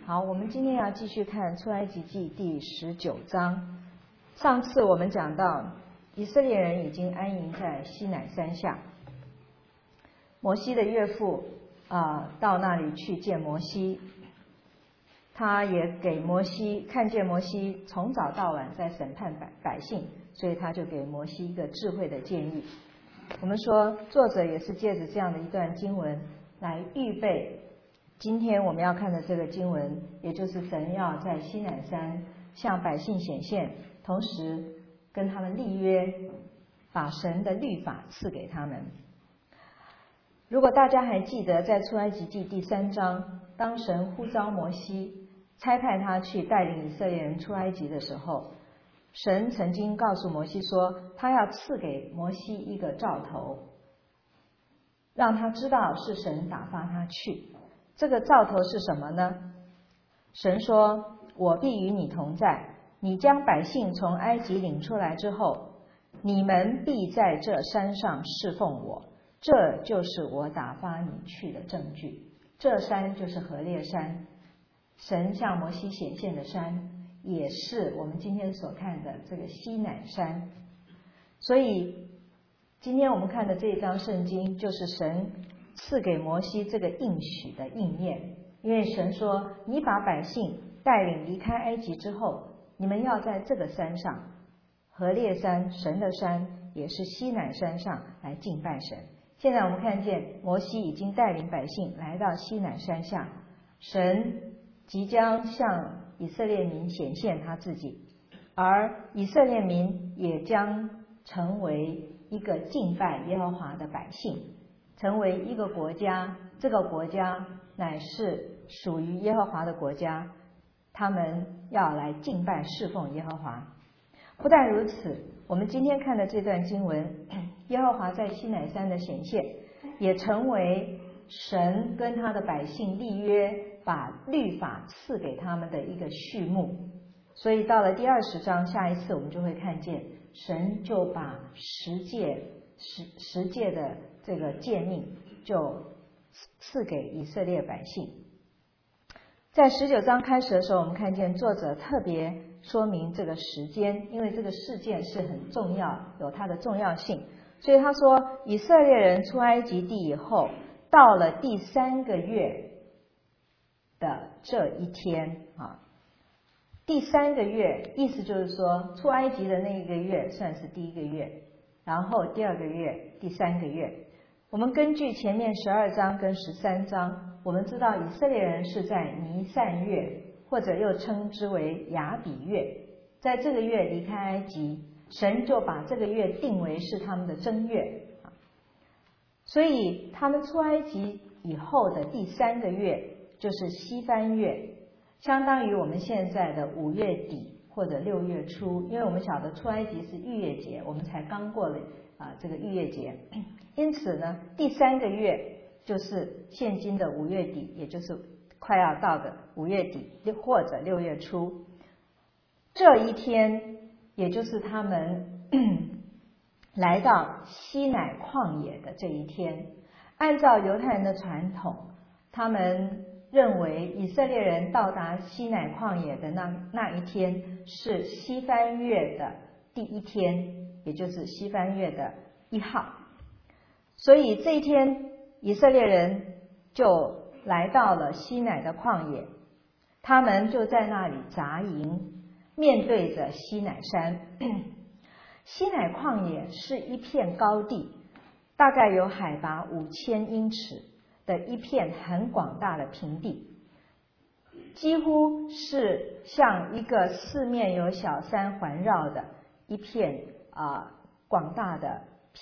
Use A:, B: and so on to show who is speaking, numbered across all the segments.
A: 好，我们今天要继续看出埃及记第19章。上次我们讲到以色列人已经安营在西乃山下，摩西的岳父到那里去见摩西，他也给摩西看见摩西从早到晚在审判百姓，所以他就给摩西一个智慧的建议。我们说作者也是借着这样的一段经文来预备今天我们要看的这个经文，也就是神要在西乃山向百姓显现，同时跟他们立约，把神的律法赐给他们。如果大家还记得在出埃及记第3章，当神呼召摩西差派他去带领以色列人出埃及的时候，神曾经告诉摩西说，他要赐给摩西一个兆头，让他知道是神打发他去。这个兆头是什么呢？神说，我必与你同在，你将百姓从埃及领出来之后，你们必在这山上侍奉我，这就是我打发你去的证据。这山就是何烈山，神向摩西显现的山，也是我们今天所看的这个西乃山。所以今天我们看的这一章圣经，就是神赐给摩西这个应许的应验。因为神说，你把百姓带领离开埃及之后，你们要在这个山上，何烈山，神的山，也是西乃山上来敬拜神。现在我们看见摩西已经带领百姓来到西乃山下，神即将向以色列民显现他自己，而以色列民也将成为一个敬拜耶和华的百姓，成为一个国家，这个国家乃是属于耶和华的国家，他们要来敬拜侍奉耶和华。不但如此，我们今天看的这段经文，耶和华在西乃山的显现，也成为神跟他的百姓立约，把律法赐给他们的一个序幕。所以到了第20章，下一次我们就会看见神就把十诫的这个诫命就赐给以色列百姓。在19章开始的时候，我们看见作者特别说明这个时间，因为这个事件是很重要，有它的重要性，所以他说以色列人出埃及地以后，到了第3个月的这一天第3个月意思就是说，出埃及的那一个月算是第1个月，然后第2个月，第3个月。我们根据前面12章跟13章，我们知道以色列人是在尼散月，或者又称之为亚比月，在这个月离开埃及，神就把这个月定为是他们的正月。所以他们出埃及以后的第3个月就是西番月，相当于我们现在的5月底或者6月初，因为我们晓得出埃及是逾越节，我们才刚过了这个逾越节，因此呢，第3个月就是现今的5月底，也就是快要到的5月底或者6月初。这一天，也就是他们来到西乃旷野的这一天。按照犹太人的传统，他们认为以色列人到达西乃旷野的那一天是西番月的第1天，也就是西番月的1号。所以这一天以色列人就来到了西乃的旷野，他们就在那里扎营，面对着西乃山。西乃旷野是一片高地，大概有海拔5000英尺的一片很广大的平地，几乎是像一个四面有小山环绕的一片广大的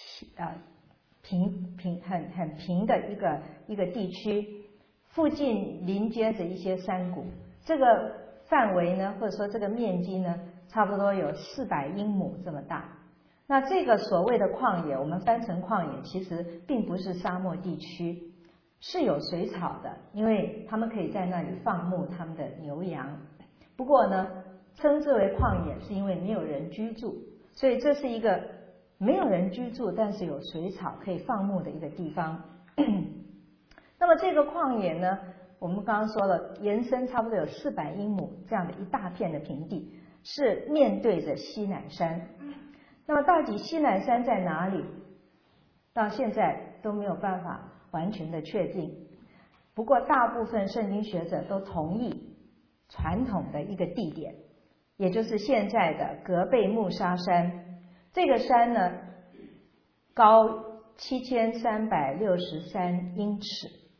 A: 很平的一个地区，附近临接着一些山谷。这个范围呢，或者说这个面积呢，差不多有400英亩这么大。那这个所谓的旷野，我们翻成旷野，其实并不是沙漠地区，是有水草的，因为他们可以在那里放牧他们的牛羊。不过呢，称之为旷野是因为没有人居住，所以这是一个没有人居住但是有水草可以放牧的一个地方。那么这个旷野呢， 我们刚刚说了，延伸差不多有400英亩这样的一大片的平地，是面对着西乃山。那么到底西乃山在哪里？到现在都没有办法完全的确定。不过大部分圣经学者都同意传统的一个地点，也就是现在的格贝木沙山。这个山呢，高7363英尺，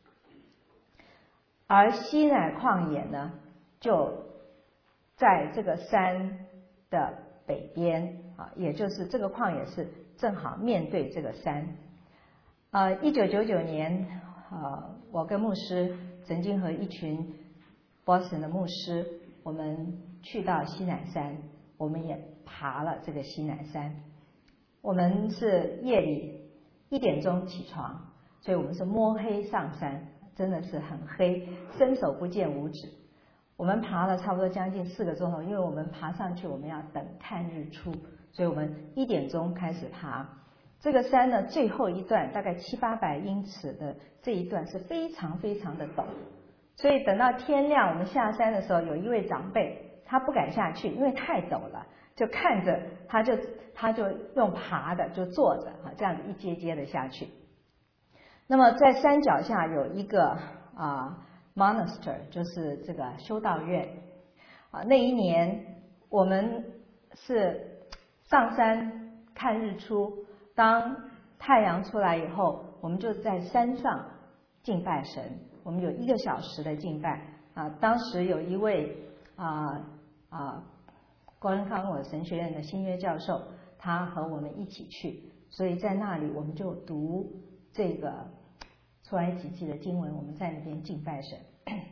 A: 而西乃旷野呢，就在这个山的北边啊，也就是这个旷野是正好面对这个山。1999年，我跟牧师曾经和一群 Boston 的牧师，我们去到西乃山，我们也爬了这个西乃山。我们是夜里1点钟起床，所以我们是摸黑上山，真的是很黑，伸手不见五指。我们爬了差不多将近4个钟头，因为我们爬上去我们要等看日出，所以我们1点钟开始爬。这个山呢，最后一段大概700-800英尺的这一段是非常非常的陡，所以等到天亮我们下山的时候，有一位长辈他不敢下去，因为太陡了，就看着他就用爬的，就坐着这样子一阶阶的下去。那么在山脚下有一个monastery， 就是这个修道院那一年我们是上山看日出，当太阳出来以后，我们就在山上敬拜神，我们有1个小时的敬拜当时有一位郭仁康我神学院的新约教授，他和我们一起去，所以在那里我们就读这个出埃及记的经文，我们在那边敬拜神。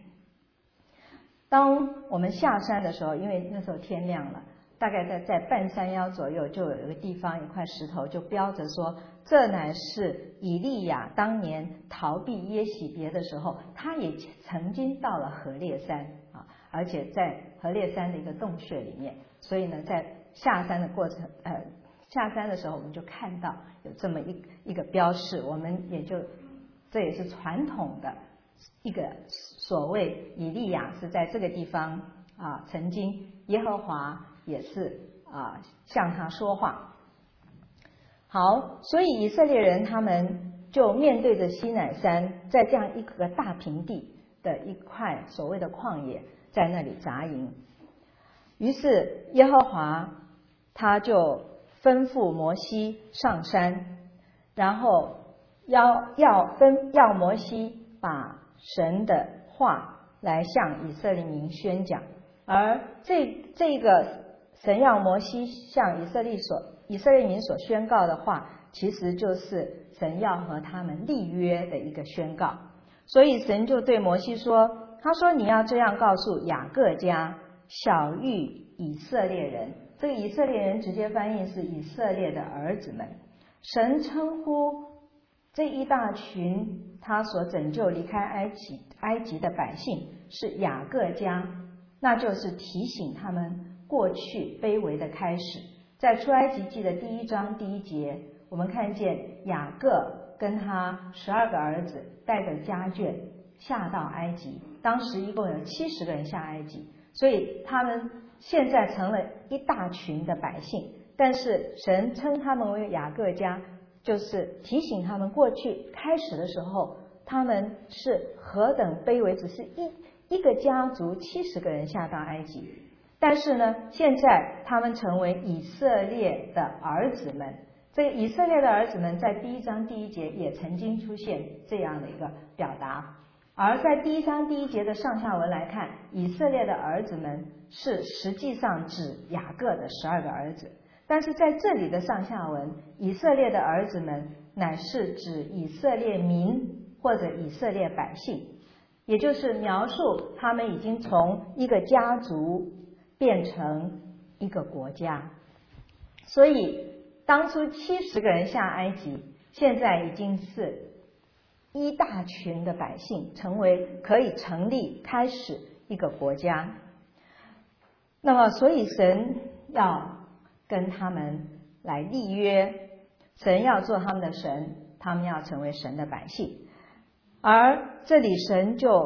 A: 当我们下山的时候，因为那时候天亮了，大概在半山腰左右就有一个地方，一块石头就标着说，这乃是以利亚当年逃避耶洗别的时候，他也曾经到了何烈山而且在何烈山的一个洞穴里面，所以呢，在下山的过程下山的时候，我们就看到有这么一个标示，我们也就这也是传统的一个所谓以利亚是在这个地方曾经耶和华也是向他说话。好，所以以色列人他们就面对着西乃山，在这样一个大平地的一块所谓的旷野，在那里扎营。于是耶和华他就吩咐摩西上山，然后要摩西把神的话来向以色列民宣讲。而这个神要摩西向以色列民所宣告的话，其实就是神要和他们立约的一个宣告。所以神就对摩西说，他说你要这样告诉雅各家，晓谕以色列人。这个以色列人直接翻译是以色列的儿子们。神称呼这一大群他所拯救离开埃及的百姓是雅各家，那就是提醒他们过去卑微的开始。在出埃及记的1章1节，我们看见雅各跟他12个儿子带着家眷下到埃及，当时一共有70个人下埃及，所以他们现在成了一大群的百姓，但是神称他们为雅各家，就是提醒他们过去开始的时候他们是何等卑微，只是一个家族70个人下到埃及，但是呢，现在他们成为以色列的儿子们。这个以色列的儿子们在1章1节也曾经出现这样的一个表达，而在1章1节的上下文来看，以色列的儿子们是实际上指雅各的12个儿子，但是在这里的上下文，以色列的儿子们乃是指以色列民或者以色列百姓，也就是描述他们已经从一个家族变成一个国家。所以当初70个人下埃及，现在已经是一大群的百姓，成为可以成立开始一个国家。那么所以神要跟他们来立约，神要做他们的神，他们要成为神的百姓。而这里神就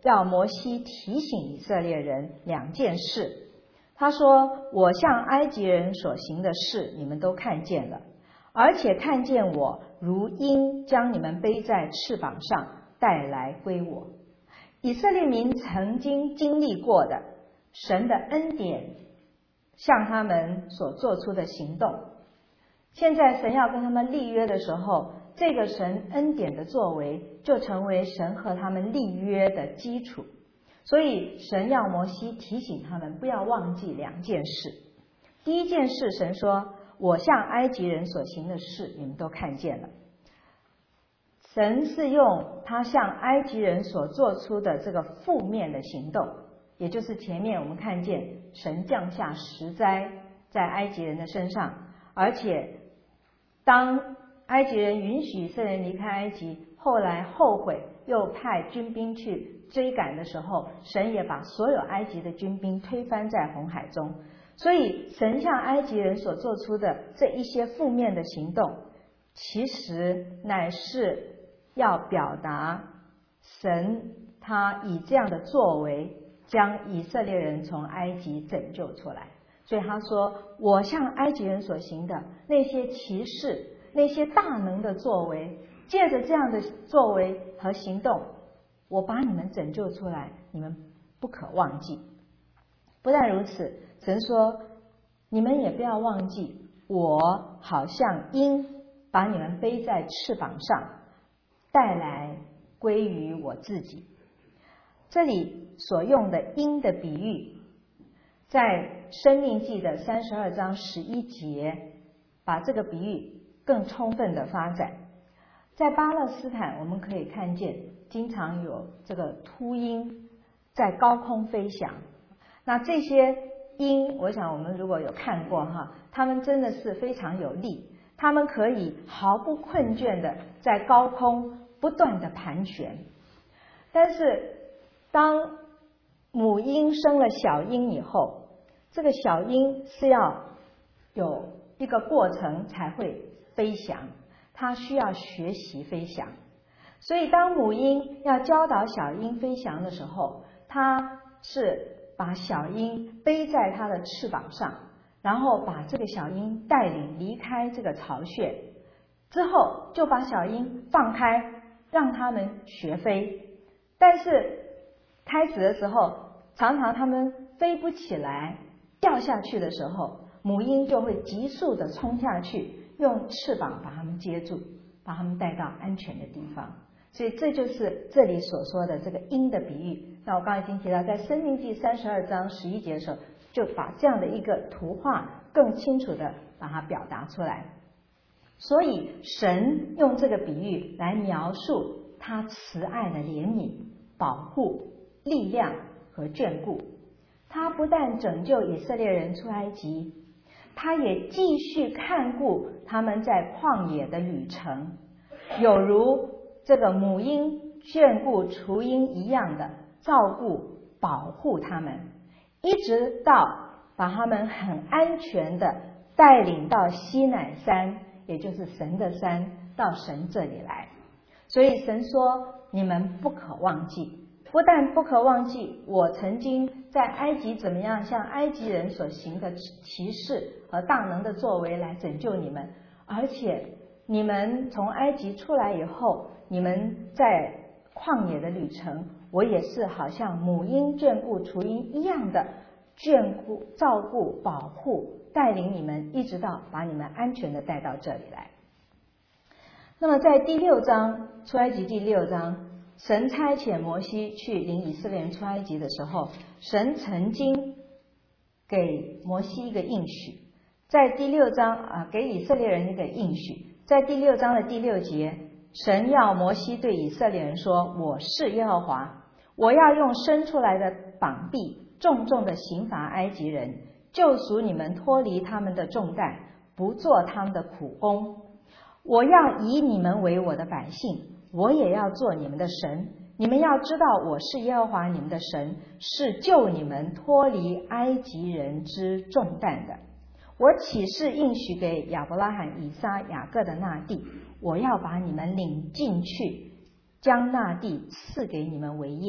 A: 要摩西提醒以色列人2件事。他说，我向埃及人所行的事你们都看见了，而且看见我如鹰将你们背在翅膀上带来归我。以色列民曾经经历过的神的恩典向他们所做出的行动，现在神要跟他们立约的时候，这个神恩典的作为就成为神和他们立约的基础。所以神要摩西提醒他们不要忘记2件事。第一件事，神说，我向埃及人所行的事你们都看见了。神是用他向埃及人所做出的这个负面的行动，也就是前面我们看见神降下10灾在埃及人的身上，而且当埃及人允许以色列人离开埃及，后来后悔又派军兵去追赶的时候，神也把所有埃及的军兵推翻在红海中。所以神向埃及人所做出的这一些负面的行动，其实乃是要表达神他以这样的作为将以色列人从埃及拯救出来。所以他说，我向埃及人所行的那些奇事，那些大能的作为，借着这样的作为和行动，我把你们拯救出来，你们不可忘记。不但如此，神说，你们也不要忘记，我好像鹰把你们背在翅膀上带来归于我自己。这里所用的鹰的比喻，在申命记的32章11节把这个比喻更充分的发展。在巴勒斯坦我们可以看见经常有这个秃鹰在高空飞翔。那这些鹰，我想我们如果有看过他们真的是非常有力，他们可以毫不困倦的在高空不断的盘旋。但是当母鹰生了小鹰以后，这个小鹰是要有一个过程才会飞翔，它需要学习飞翔。所以当母鹰要教导小鹰飞翔的时候，它是把小鹰背在它的翅膀上，然后把这个小鹰带领离开这个巢穴，之后就把小鹰放开，让它们学飞。但是开始的时候，常常它们飞不起来，掉下去的时候，母鹰就会急速的冲下去，用翅膀把它们接住，把它们带到安全的地方。所以这就是这里所说的这个鹰的比喻。那我刚才已经提到，在申命记32章11节的时候，就把这样的一个图画更清楚的把它表达出来。所以神用这个比喻来描述他慈爱的怜悯、保护、力量和眷顾。他不但拯救以色列人出埃及，他也继续看顾他们在旷野的旅程，有如这个母鹰眷顾雏鹰一样的照顾保护他们，一直到把他们很安全的带领到西乃山，也就是神的山，到神这里来。所以神说，你们不可忘记，不但不可忘记我曾经在埃及怎么样向埃及人所行的奇事和大能的作为来拯救你们，而且你们从埃及出来以后，你们在旷野的旅程，我也是好像母鹰眷顾雏鹰一样的眷顾、照顾、保护、带领你们，一直到把你们安全的带到这里来。那么在第6章，出埃及记6章，神差遣摩西去领以色列人出埃及的时候，神曾经给摩西一个应许，在第6章给以色列人一个应许。在第6章的第6节，神要摩西对以色列人说，我是耶和华，我要用伸出来的膀臂重重的刑罚埃及人，救赎你们脱离他们的重担，不做他们的苦工。我要以你们为我的百姓，我也要做你们的神。你们要知道，我是耶和华你们的神，是救你们脱离埃及人之重担的。我起誓应许给亚伯拉罕、以撒、雅各的那地，我要把你们领进去，将那地赐给你们为业。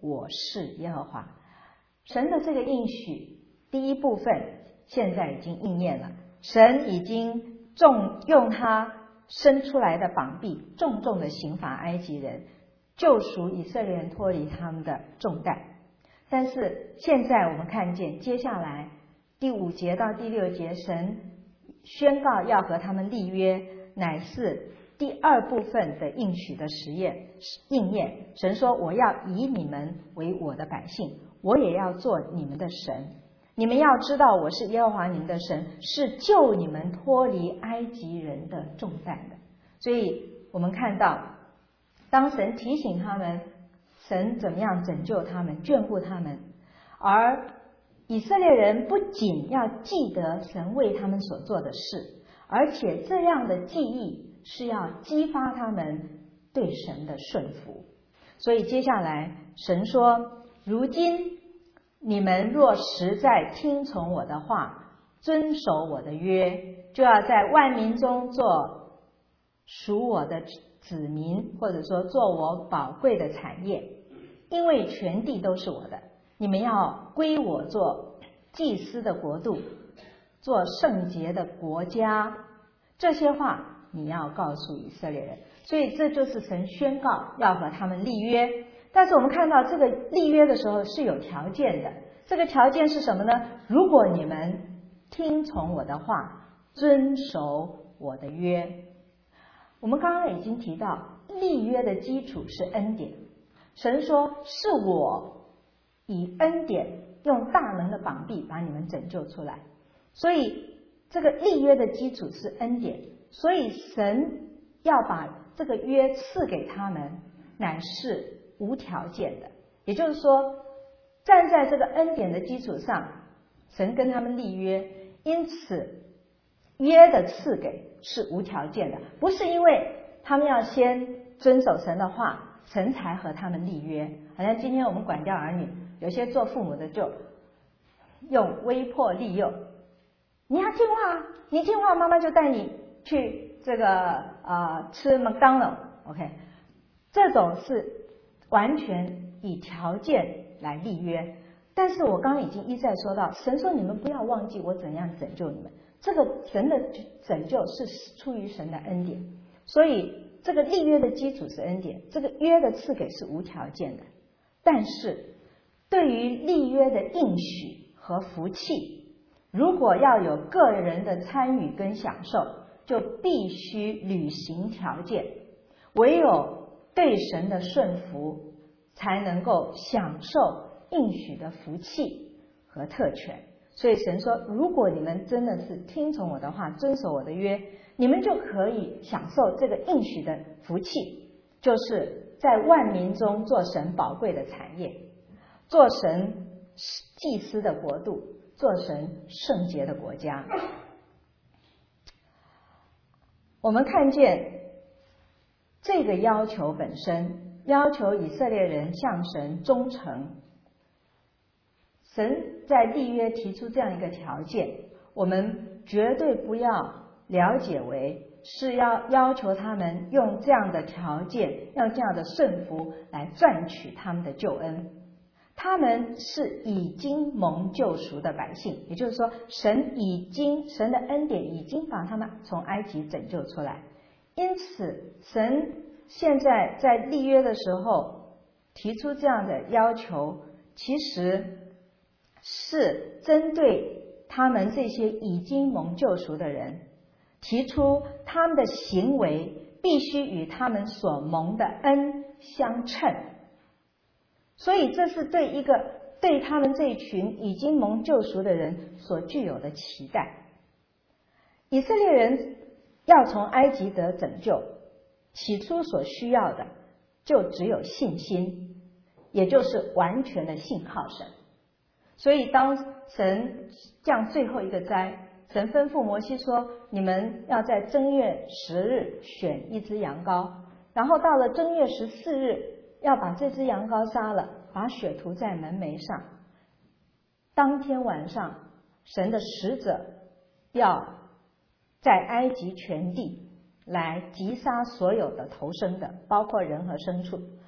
A: 我是耶和华。神的这个应许第一部分现在已经应验了，神已经用他伸出来的膀臂重重的刑罚埃及人，救赎以色列人脱离他们的重担。但是现在我们看见接下来第5节到第6节，神宣告要和他们立约，乃是第2部分的应许的应验。神说，我要以你们为我的百姓，我也要做你们的神。你们要知道我是耶和华你们的神，是救你们脱离埃及人的重担的。所以我们看到当神提醒他们神怎么样拯救他们眷顾他们，而以色列人不仅要记得神为他们所做的事，而且这样的记忆是要激发他们对神的顺服。所以接下来神说，如今你们若实在听从我的话，遵守我的约，就要在万民中做属我的子民，或者说做我宝贵的产业，因为全地都是我的，你们要归我做祭司的国度，做圣洁的国家。这些话你要告诉以色列人。所以这就是神宣告要和他们立约。但是我们看到这个立约的时候是有条件的，这个条件是什么呢？如果你们听从我的话，遵守我的约。我们刚刚已经提到立约的基础是恩典，神说是我以恩典用大能的膀臂把你们拯救出来，所以这个立约的基础是恩典，所以神要把这个约赐给他们乃是无条件的。也就是说，站在这个恩典的基础上，神跟他们立约，因此约的赐给是无条件的，不是因为他们要先遵守神的话，神才和他们立约。好像今天我们管教儿女，有些做父母的就用威迫利诱，你要听话，你听话，妈妈就带你去这个吃麦当劳 OK， 这种是完全以条件来立约。但是我刚刚已经一再说到，神说你们不要忘记我怎样拯救你们，这个神的拯救是出于神的恩典，所以这个立约的基础是恩典，这个约的赐给是无条件的。但是对于立约的应许和福气，如果要有个人的参与跟享受，就必须履行条件，唯有对神的顺服才能够享受应许的福气和特权。所以神说，如果你们真的是听从我的话，遵守我的约，你们就可以享受这个应许的福气，就是在万民中做神宝贵的产业，做神祭司的国度，做神圣洁的国家。我们看见这个要求本身，要求以色列人向神忠诚。神在立约提出这样一个条件，我们绝对不要了解为是要求他们用这样的条件，用这样的顺服来赚取他们的救恩。他们是已经蒙救赎的百姓，也就是说神的恩典已经把他们从埃及拯救出来。因此神现在在立约的时候提出这样的要求，其实是针对他们这些已经蒙救赎的人，提出他们的行为必须与他们所蒙的恩相称。所以这是对他们这一群已经蒙救赎的人所具有的期待。以色列人要从埃及得拯救，起初所需要的就只有信心，也就是完全的信靠神。所以当神降最后一个灾，神吩咐摩西说，你们要在正月10日选一只羊羔，然后到了正月14日要把这只羊羔杀了，把血涂在门楣上。当天晚上神的使者要在埃及全地来击杀所有的头生的，包括人和牲畜。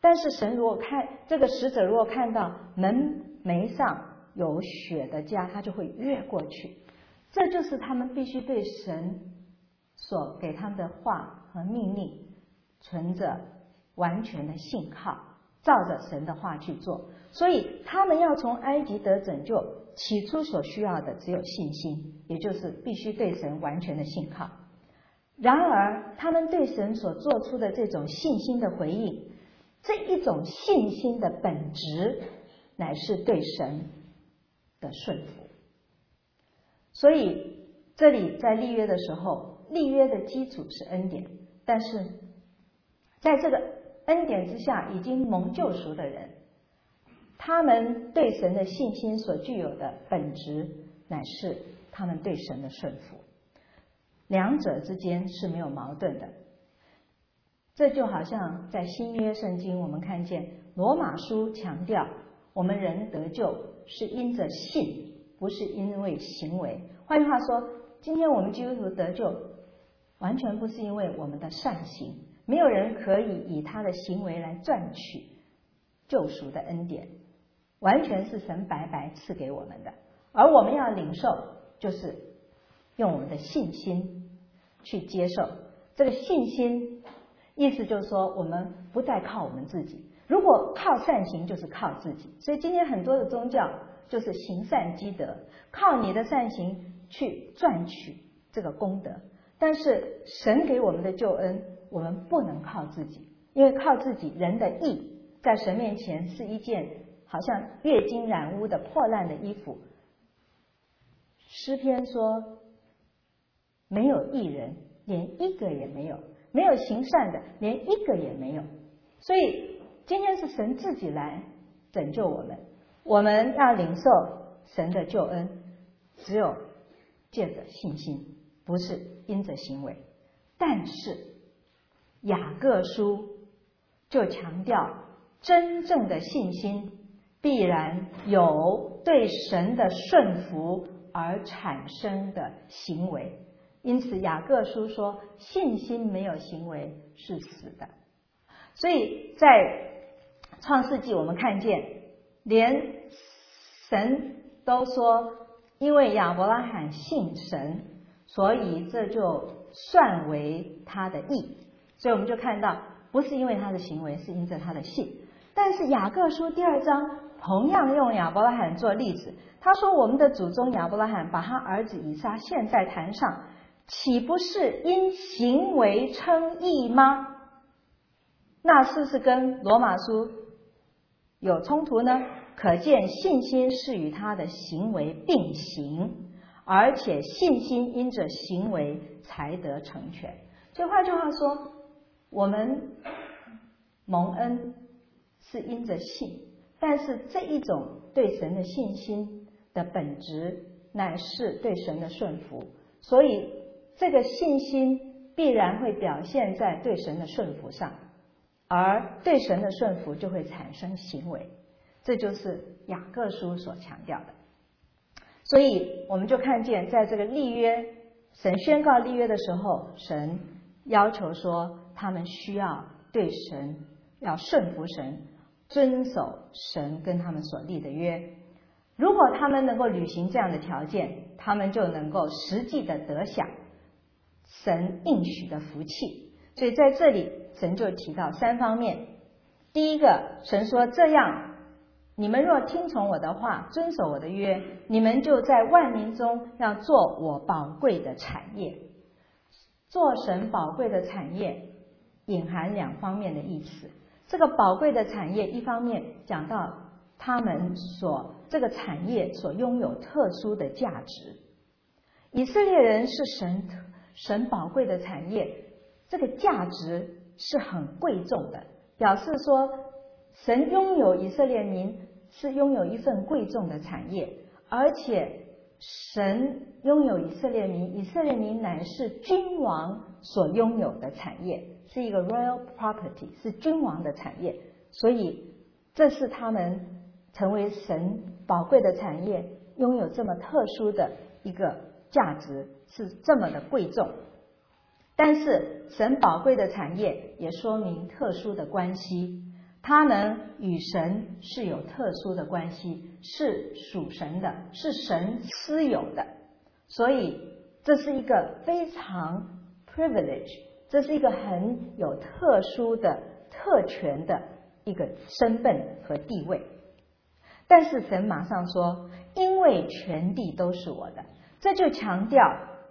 A: 但是神如果这个使者如果看到门楣上有血的家，他就会越过去。这就是他们必须对神所给他们的话和命令存着完全的信靠，照着神的话去做。所以他们要从埃及得拯救，起初所需要的只有信心，也就是必须对神完全的信靠。然而他们对神所做出的这种信心的回应，这一种信心的本质乃是对神的顺服。所以这里在立约的时候，立约的基础是恩典，但是在这个恩典之下已经蒙救赎的人，他们对神的信心所具有的本质乃是他们对神的顺服，两者之间是没有矛盾的。这就好像在新约圣经我们看见罗马书强调我们人得救是因着信，不是因为行为。换句话说，今天我们基督徒得救完全不是因为我们的善行，没有人可以以他的行为来赚取救赎的恩典，完全是神白白赐给我们的。而我们要领受，就是用我们的信心去接受。这个信心意思就是说，我们不再靠我们自己，如果靠善行就是靠自己。所以今天很多的宗教就是行善积德，靠你的善行去赚取这个功德。但是神给我们的救恩，我们不能靠自己，因为靠自己，人的义在神面前是一件好像月经染污的破烂的衣服。诗篇说，没有义人，连一个也没有，没有行善的，连一个也没有。所以今天是神自己来拯救我们，我们要领受神的救恩，只有借着信心，不是因着行为。但是雅各书就强调，真正的信心必然有对神的顺服而产生的行为。因此雅各书说，信心没有行为是死的。所以在创世纪我们看见，连神都说，因为亚伯拉罕信神，所以这就算为他的义。所以我们就看到，不是因为他的行为，是因着他的信。但是雅各书第2章同样用亚伯拉罕做例子，他说我们的祖宗亚伯拉罕把他儿子以撒献在坛上，岂不是因行为称义吗？那是不是跟罗马书有冲突呢？可见信心是与他的行为并行，而且信心因着行为才得成全。所以换句话说，我们蒙恩是因着信，但是这一种对神的信心的本质乃是对神的顺服，所以这个信心必然会表现在对神的顺服上，而对神的顺服就会产生行为。这就是雅各书所强调的。所以我们就看见，在这个立约，神宣告立约的时候，神要求说他们需要对神要顺服神，遵守神跟他们所立的约。如果他们能够履行这样的条件，他们就能够实际的得享神应许的福气。所以在这里神就提到3方面。第一个，神说，这样你们若听从我的话，遵守我的约，你们就在万民中要做我宝贵的产业。做神宝贵的产业隐含2方面的意思。这个宝贵的产业，一方面讲到他们这个产业所拥有特殊的价值。以色列人是神宝贵的产业，这个价值是很贵重的，表示说神拥有以色列民是拥有一份贵重的产业，而且神拥有以色列民，以色列民乃是君王所拥有的产业，是一个 royal property， 是君王的产业。所以这是他们成为神宝贵的产业，拥有这么特殊的一个价值，是这么的贵重。但是神宝贵的产业也说明特殊的关系， 他们与神是有特殊的关系，是属神的，是神私有的，所以这是一个非常 privilege， 这是一个很有特殊的特权的一个身份和地位。但是神马上说，因为全地都是我的，这就强调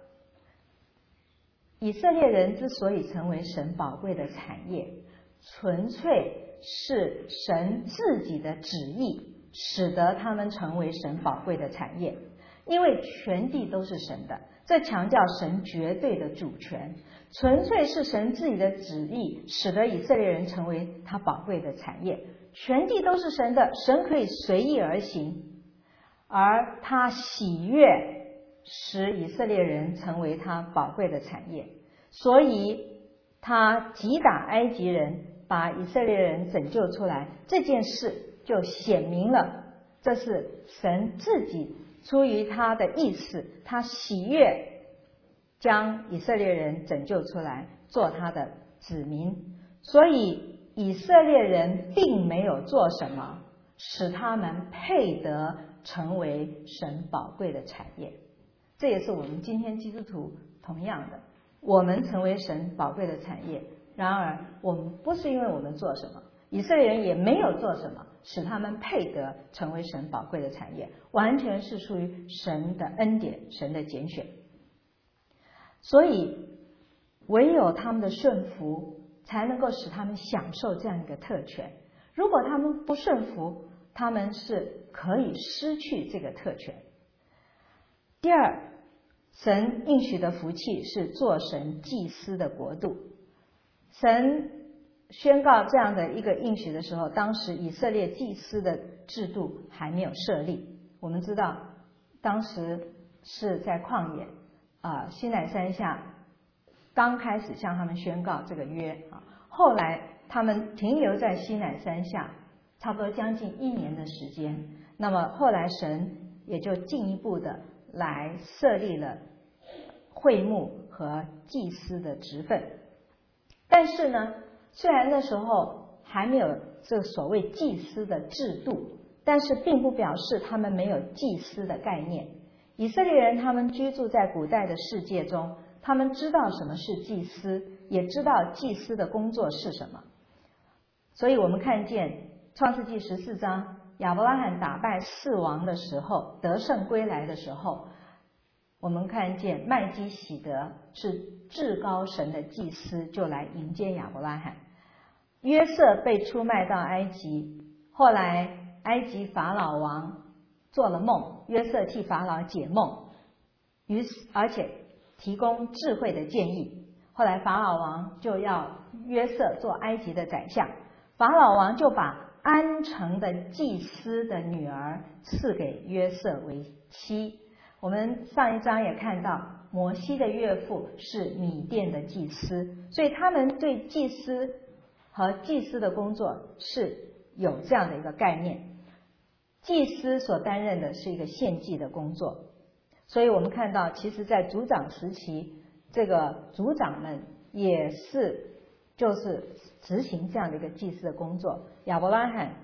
A: 以色列人之所以成为神宝贵的产业，纯粹是神自己的旨意使得他们成为神宝贵的产业。因为全地都是神的，这强调神绝对的主权，纯粹是神自己的旨意使得以色列人成为他宝贵的产业。全地都是神的，神可以随意而行，而他喜悦使以色列人成为他宝贵的产业，所以他击打埃及人，把以色列人拯救出来，这件事就显明了，这是神自己出于他的意思，他喜悦将以色列人拯救出来，做他的子民。所以以色列人并没有做什么使他们配得成为神宝贵的产业。这也是我们今天基督徒同样的，我们成为神宝贵的产业，然而我们不是因为我们做什么，以色列人也没有做什么使他们配得成为神宝贵的产业，完全是出于神的恩典，神的拣选。所以唯有他们的顺服才能够使他们享受这样一个特权，如果他们不顺服，他们是可以失去这个特权。第二，神应许的福气是做神祭司的国度。神宣告这样的一个应许的时候，当时以色列祭司的制度还没有设立。我们知道当时是在旷野西乃山下刚开始向他们宣告这个约，后来他们停留在西乃山下差不多将近1年的时间，那么后来神也就进一步的来设立了会幕和祭司的职分。但是呢，虽然那时候还没有这所谓祭司的制度，但是并不表示他们没有祭司的概念。以色列人他们居住在古代的世界中，他们知道什么是祭司，也知道祭司的工作是什么。所以我们看见创世纪14章亚伯拉罕打败4王的时候，得胜归来的时候，我们看见麦基洗德是至高神的祭司，就来迎接亚伯拉罕。约瑟被出卖到埃及，后来埃及法老王做了梦，约瑟替法老解梦，而且提供智慧的建议。后来法老王就要约瑟做埃及的宰相，法老王就把安城的祭司的女儿赐给约瑟为妻。我们上一章也看到，摩西的岳父是米甸的祭司，所以他们对祭司和祭司的工作是有这样的一个概念。祭司所担任的是一个献祭的工作，所以我们看到其实在族长时期，这个族长们也是就是执行这样的一个祭司的工作。亚伯拉罕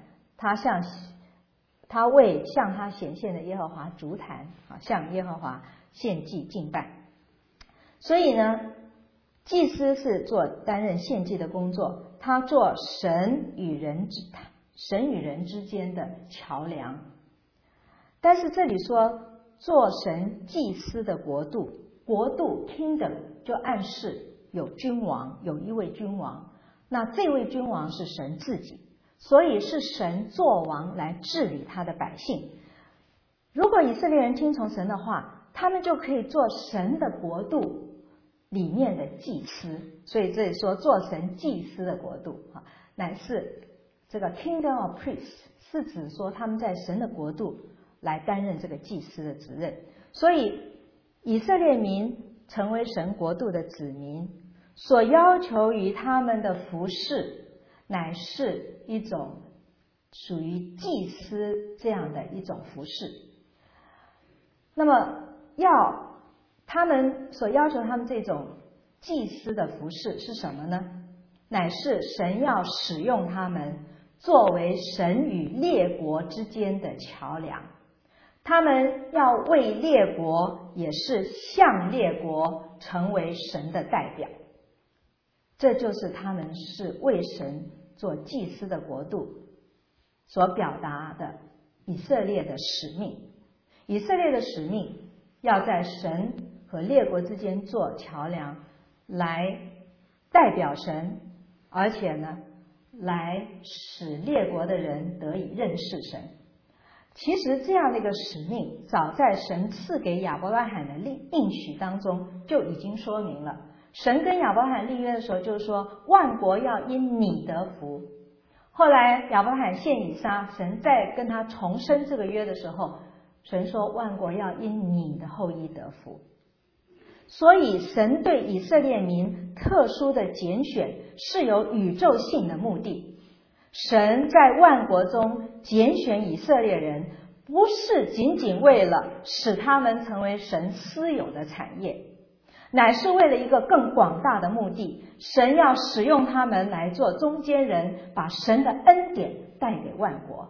A: 他为向他显现的耶和华筑坛，向耶和华献祭敬拜。所以呢，祭司是担任献祭的工作，他做神与人之间的桥梁。但是这里说做神祭司的国度 kingdom 就暗示有君王，有一位君王，那这位君王是神自己，所以是神作王来治理他的百姓。如果以色列人听从神的话，他们就可以做神的国度里面的祭司。所以这里说做神祭司的国度乃是这个 kingdom of priests， 是指说他们在神的国度来担任这个祭司的职任。所以以色列民成为神国度的子民，所要求于他们的服事，乃是一种属于祭司这样的一种服事。那么他们所要求他们这种祭司的服事是什么呢？乃是神要使用他们作为神与列国之间的桥梁。他们要为列国，也是向列国成为神的代表。这就是他们是为神做祭司的国度所表达的以色列的使命。以色列的使命要在神和列国之间做桥梁，来代表神，而且呢，来使列国的人得以认识神。其实这样的一个使命，早在神赐给亚伯拉罕的应许当中就已经说明了。神跟亚伯拉罕立约的时候就是说，万国要因你得福。后来亚伯拉罕献以撒，神在跟他重申这个约的时候，神说万国要因你的后裔得福。所以神对以色列民特殊的拣选是有宇宙性的目的。神在万国中拣选以色列人，不是仅仅为了使他们成为神私有的产业，乃是为了一个更广大的目的。神要使用他们来做中间人，把神的恩典带给万国。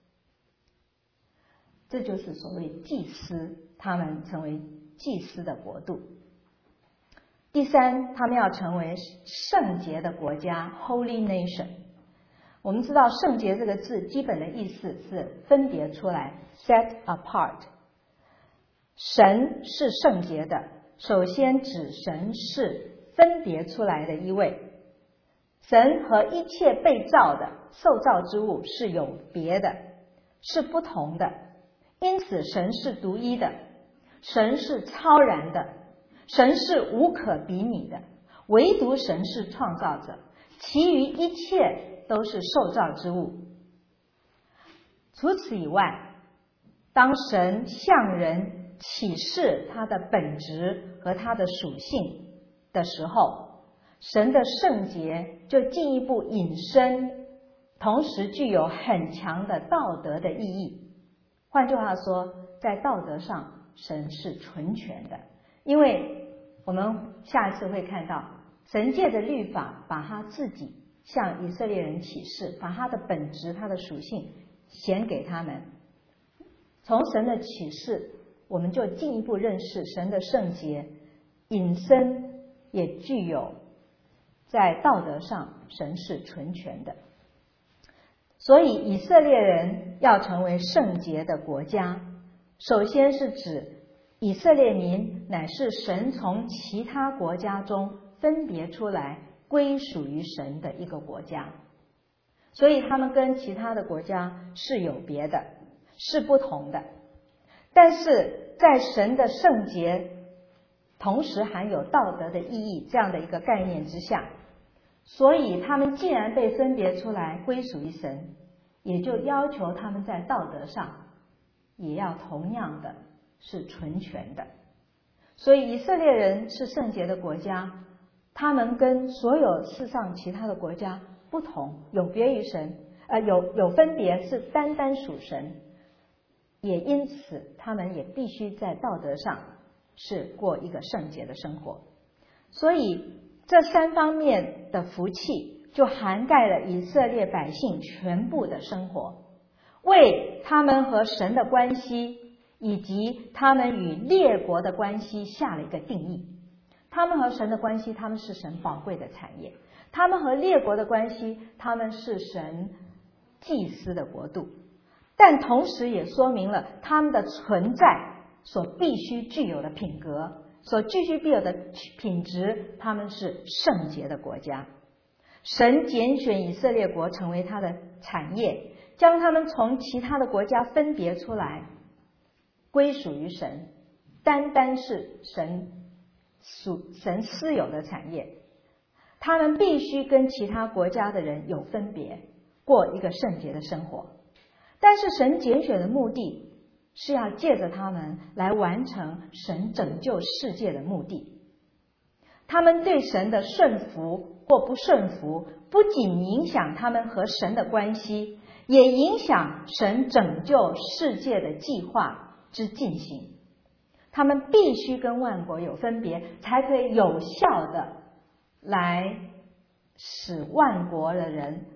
A: 这就是所谓祭司，他们成为祭司的国度。第三，他们要成为圣洁的国家 Holy Nation。 我们知道圣洁这个字基本的意思是分别出来 set apart。 神是圣洁的，首先指神是分别出来的一位。神和一切被造的受造之物是有别的，是不同的，因此神是独一的，神是超然的，神是无可比拟的，唯独神是创造者，其余一切都是受造之物。除此以外，当神向人启示他的本质和他的属性的时候，神的圣洁就进一步引申，同时具有很强的道德的意义。换句话说，在道德上神是纯全的。因为我们下一次会看到，神借着律法把他自己向以色列人启示，把他的本质他的属性显给他们。从神的启示，我们就进一步认识神的圣洁，引申也具有在道德上神是纯全的。所以以色列人要成为圣洁的国家，首先是指以色列民乃是神从其他国家中分别出来归属于神的一个国家，所以他们跟其他的国家是有别的，是不同的。但是在神的圣洁同时含有道德的意义这样的一个概念之下，所以他们既然被分别出来归属于神，也就要求他们在道德上也要同样的是纯全的。所以以色列人是圣洁的国家，他们跟所有世上其他的国家不同，有别于神，有分别，是单单属神，也因此他们也必须在道德上是过一个圣洁的生活。所以这三方面的福气就涵盖了以色列百姓全部的生活，为他们和神的关系以及他们与列国的关系下了一个定义。他们和神的关系，他们是神宝贵的产业；他们和列国的关系，他们是神祭司的国度。但同时也说明了他们的存在所必须具有的品格，所必须有的品质，他们是圣洁的国家。神拣选以色列国成为他的产业，将他们从其他的国家分别出来，归属于神，单单是神私有的产业。他们必须跟其他国家的人有分别，过一个圣洁的生活。但是神拣选的目的是要借着他们来完成神拯救世界的目的。他们对神的顺服或不顺服，不仅影响他们和神的关系，也影响神拯救世界的计划之进行。他们必须跟万国有分别，才可以有效的来使万国的人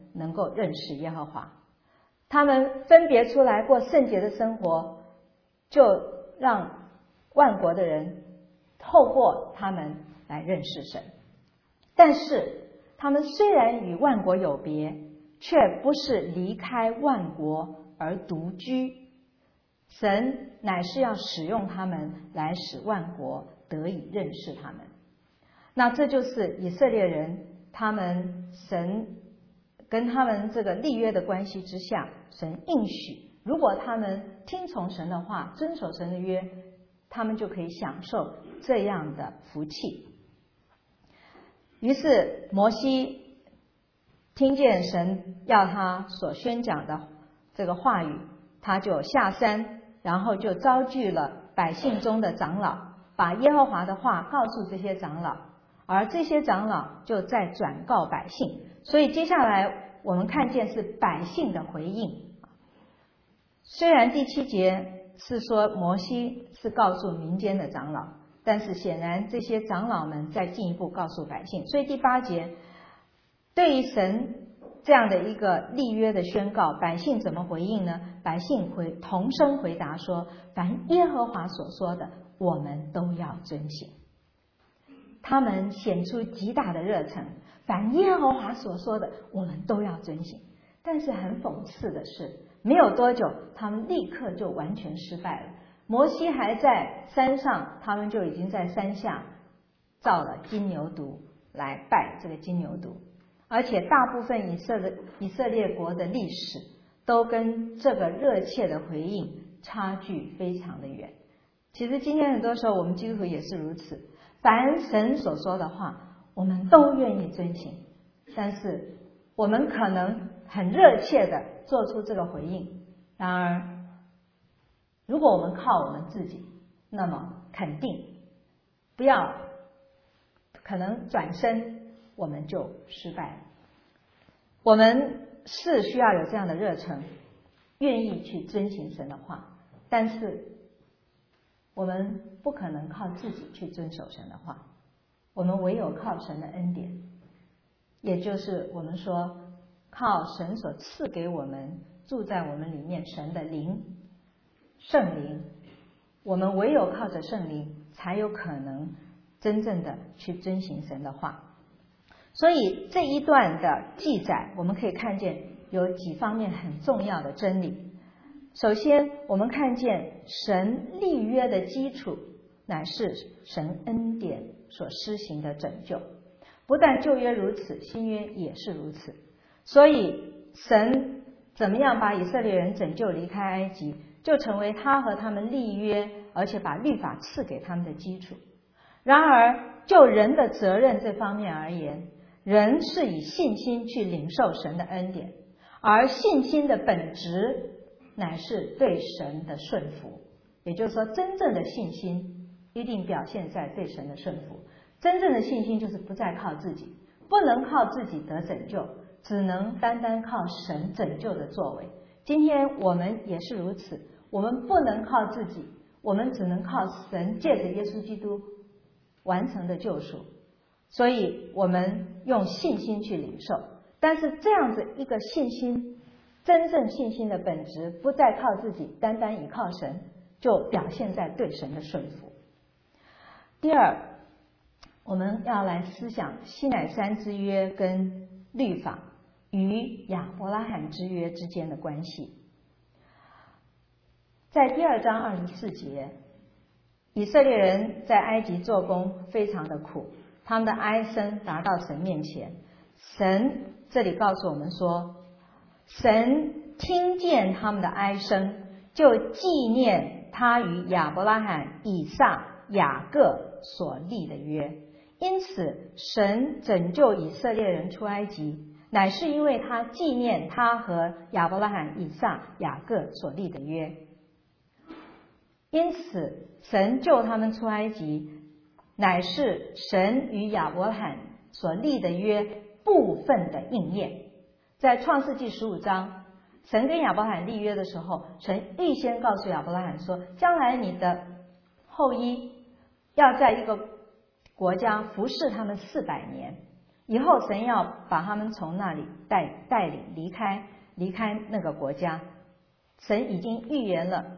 A: 能够认识耶和华。他们分别出来过圣洁的生活，就让万国的人透过他们来认识神。但是他们虽然与万国有别，却不是离开万国而独居，神乃是要使用他们来使万国得以认识他们。那这就是以色列人他们神跟他们这个立约的关系之下，神应许如果他们听从神的话，遵守神的约，他们就可以享受这样的福气。于是摩西听见神要他所宣讲的这个话语，他就下山，然后就召聚了百姓中的长老，把耶和华的话告诉这些长老，而这些长老就再转告百姓。所以接下来我们看见是百姓的回应。虽然第7节是说摩西是告诉民间的长老，但是显然这些长老们再进一步告诉百姓。所以第8节对于神这样的一个立约的宣告，百姓怎么回应呢？百姓同声回答说，凡耶和华所说的，我们都要遵行。他们显出极大的热忱，凡耶和华所说的，我们都要遵行。但是很讽刺的是，没有多久他们立刻就完全失败了。摩西还在山上，他们就已经在山下造了金牛犊来拜这个金牛犊。而且大部分以色列国的历史都跟这个热切的回应差距非常的远。其实今天很多时候我们基督徒也是如此，凡神所说的话我们都愿意遵行，但是我们可能很热切的做出这个回应，然而如果我们靠我们自己，那么肯定不要可能转身我们就失败了。我们是需要有这样的热忱，愿意去遵行神的话，但是我们不可能靠自己去遵守神的话，我们唯有靠神的恩典，也就是我们说靠神所赐给我们住在我们里面神的灵，圣灵，我们唯有靠着圣灵才有可能真正的去遵行神的话。所以这一段的记载我们可以看见有几方面很重要的真理。首先我们看见神立约的基础乃是神恩典所施行的拯救，不但旧约如此，新约也是如此。所以神怎么样把以色列人拯救离开埃及，就成为他和他们立约，而且把律法赐给他们的基础。然而就人的责任这方面而言，人是以信心去领受神的恩典，而信心的本质乃是对神的顺服。也就是说，真正的信心一定表现在对神的顺服。真正的信心就是不再靠自己，不能靠自己得拯救，只能单单靠神拯救的作为。今天我们也是如此，我们不能靠自己，我们只能靠神借着耶稣基督完成的救赎。所以我们用信心去领受，但是这样子一个信心，真正信心的本质不再靠自己，单单依靠神，就表现在对神的顺服。第二，我们要来思想西乃山之约跟律法与亚伯拉罕之约之间的关系。在第2章24节，以色列人在埃及做工非常的苦，他们的哀声达到神面前。神这里告诉我们说，神听见他们的哀声，就纪念他与亚伯拉罕、以撒、雅各所立的约。因此神拯救以色列人出埃及，乃是因为他纪念他和亚伯拉罕、以撒、雅各所立的约。因此神救他们出埃及，乃是神与亚伯拉罕所立的约部分的应验。在创世纪15章，神跟亚伯拉罕立约的时候，神预先告诉亚伯拉罕说，将来你的后裔要在一个国家服侍他们400年， 以后神要把他们从那里带领离开那个国家。神已经预言了，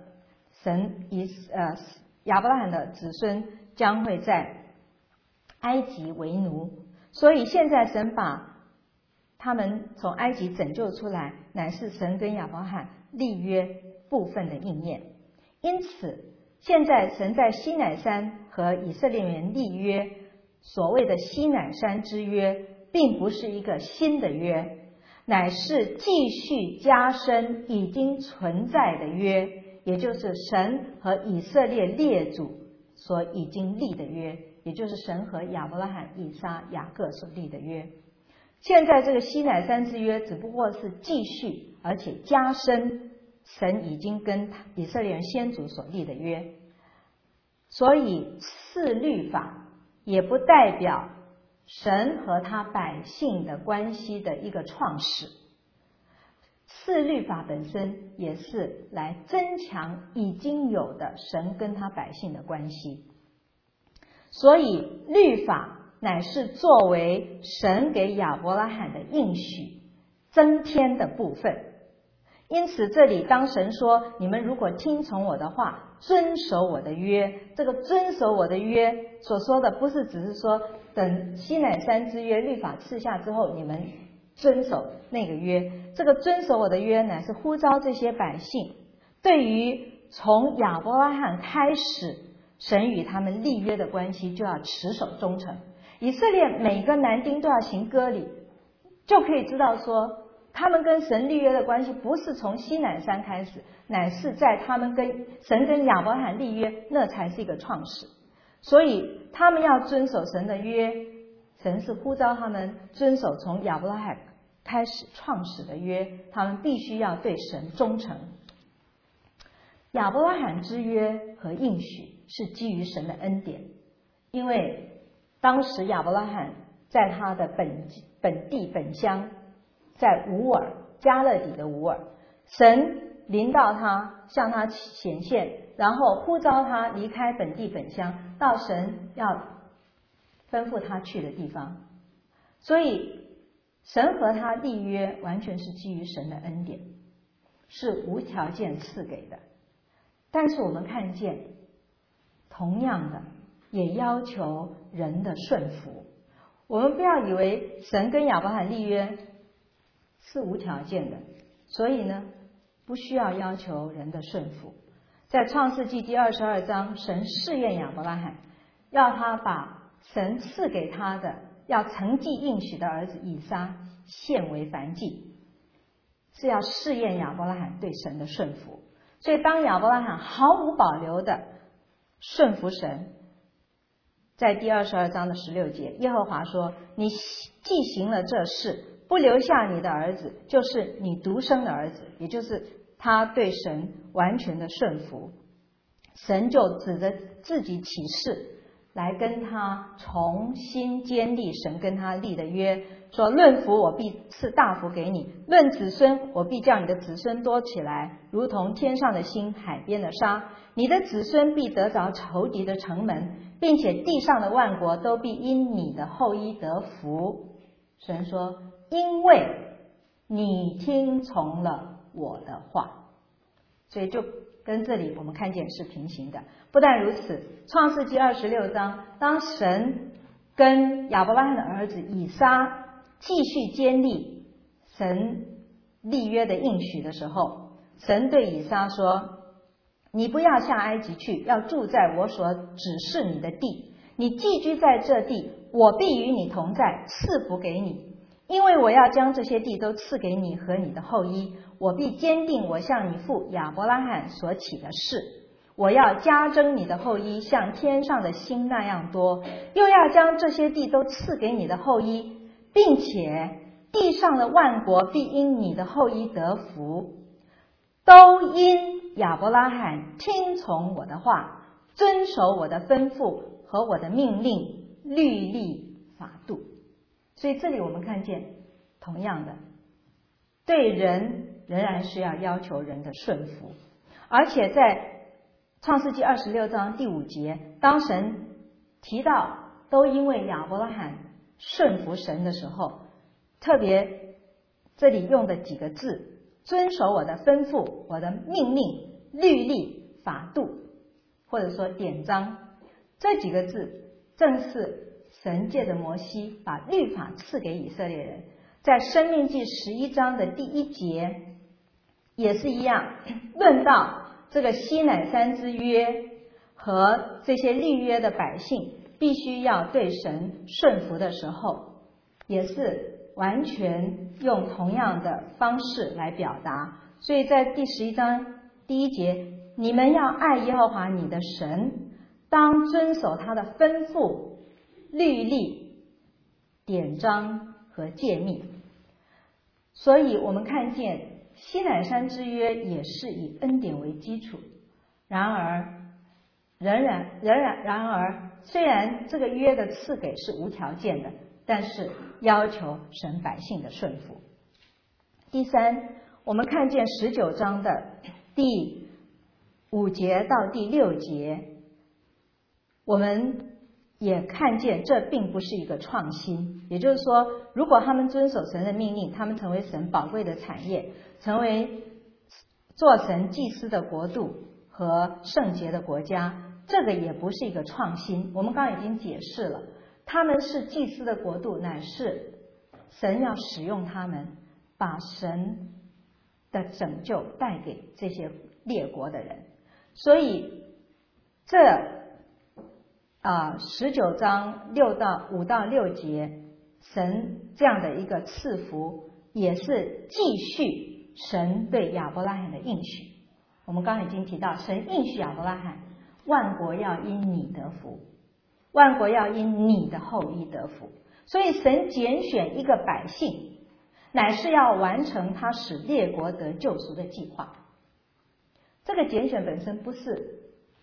A: 亚伯拉罕的子孙将会在埃及为奴，所以现在神把他们从埃及拯救出来，乃是神跟亚伯拉罕立约部分的应验。因此现在神在西乃山和以色列人立约，所谓的西乃山之约并不是一个新的约，乃是继续加深已经存在的约，也就是神和以色列列祖所已经立的约，也就是神和亚伯拉罕、以撒、雅各所立的约。现在这个西乃山之约只不过是继续而且加深神已经跟以色列人先祖所立的约。所以赐律法也不代表神和他百姓的关系的一个创始，赐律法本身也是来增强已经有的神跟他百姓的关系。所以律法乃是作为神给亚伯拉罕的应许增添的部分。因此这里当神说你们如果听从我的话，遵守我的约，这个遵守我的约所说的不是只是说等西乃山之约律法赐下之后你们遵守那个约，这个遵守我的约乃是呼召这些百姓对于从亚伯拉罕开始神与他们立约的关系就要持守忠诚。以色列每个男丁都要行割礼，就可以知道说他们跟神立约的关系不是从西乃山开始，乃是在他们跟神跟亚伯拉罕立约，那才是一个创始。所以他们要遵守神的约，神是呼召他们遵守从亚伯拉罕开始创始的约，他们必须要对神忠诚。亚伯拉罕之约和应许是基于神的恩典，因为当时亚伯拉罕在他的本地本乡，在乌尔加勒底的乌尔，神临到他，向他显现，然后呼召他离开本地本乡，到神要吩咐他去的地方。所以神和他立约完全是基于神的恩典，是无条件赐给的。但是我们看见同样的也要求人的顺服。我们不要以为神跟亚伯拉罕立约是无条件的，所以呢不需要要求人的顺服。在创世纪第22章，神试验亚伯拉罕，要他把神赐给他的要承继应许的儿子以撒献为燔祭，是要试验亚伯拉罕对神的顺服。所以当亚伯拉罕毫无保留的顺服神，在第22章的16节，耶和华说，你既行了这事，不留下你的儿子，就是你独生的儿子，也就是他对神完全的顺服。神就指着自己起誓来跟他重新坚立神跟他立的约，说论福我必赐大福给你，论子孙我必叫你的子孙多起来，如同天上的星，海边的沙。你的子孙必得着仇敌的城门，并且地上的万国都必因你的后裔得福。神说，因为你听从了我的话。所以就跟这里我们看见是平行的。不但如此，创世纪26章，当神跟亚伯拉罕的儿子以撒继续坚立神立约的应许的时候，神对以撒说，你不要下埃及去，要住在我所指示你的地，你寄居在这地，我必与你同在，赐福给你，因为我要将这些地都赐给你和你的后裔，我必坚定我向你父亚伯拉罕所起的誓，我要加增你的后裔像天上的星那样多，又要将这些地都赐给你的后裔，并且地上的万国必因你的后裔得福，都因亚伯拉罕听从我的话，遵守我的吩咐和我的命令、律例、法度。所以这里我们看见同样的，对人仍然是要求人的顺服。而且在创世纪26章第5节，当神提到都因为亚伯拉罕顺服神的时候，特别这里用的几个字，遵守我的吩咐、我的命令、律例、法度，或者说典章，这几个字正是神借着摩西把律法赐给以色列人。在申命记11章的第1节也是一样，论到这个西乃山之约和这些立约的百姓必须要对神顺服的时候，也是完全用同样的方式来表达。所以在第11章第1节，你们要爱耶和华你的神，当遵守他的吩咐、律例、典章和诫命。所以我们看见西乃山之约也是以恩典为基础，然而虽然这个约的赐给是无条件的，但是要求神百姓的顺服。第三，我们看见19章的第5节到第6节，我们也看见这并不是一个创新。也就是说，如果他们遵守神的命令，他们成为神宝贵的产业，成为做神祭司的国度和圣洁的国家，这个也不是一个创新。我们刚刚已经解释了，他们是祭司的国度，乃是神要使用他们，把神的拯救带给这些列国的人。所以这19章5到6节，神这样的一个赐福，也是继续神对亚伯拉罕的应许。我们刚刚已经提到，神应许亚伯拉罕，万国要因你得福，万国要因你的后裔得福。所以神拣选一个百姓，乃是要完成他使列国得救赎的计划。这个拣选本身不是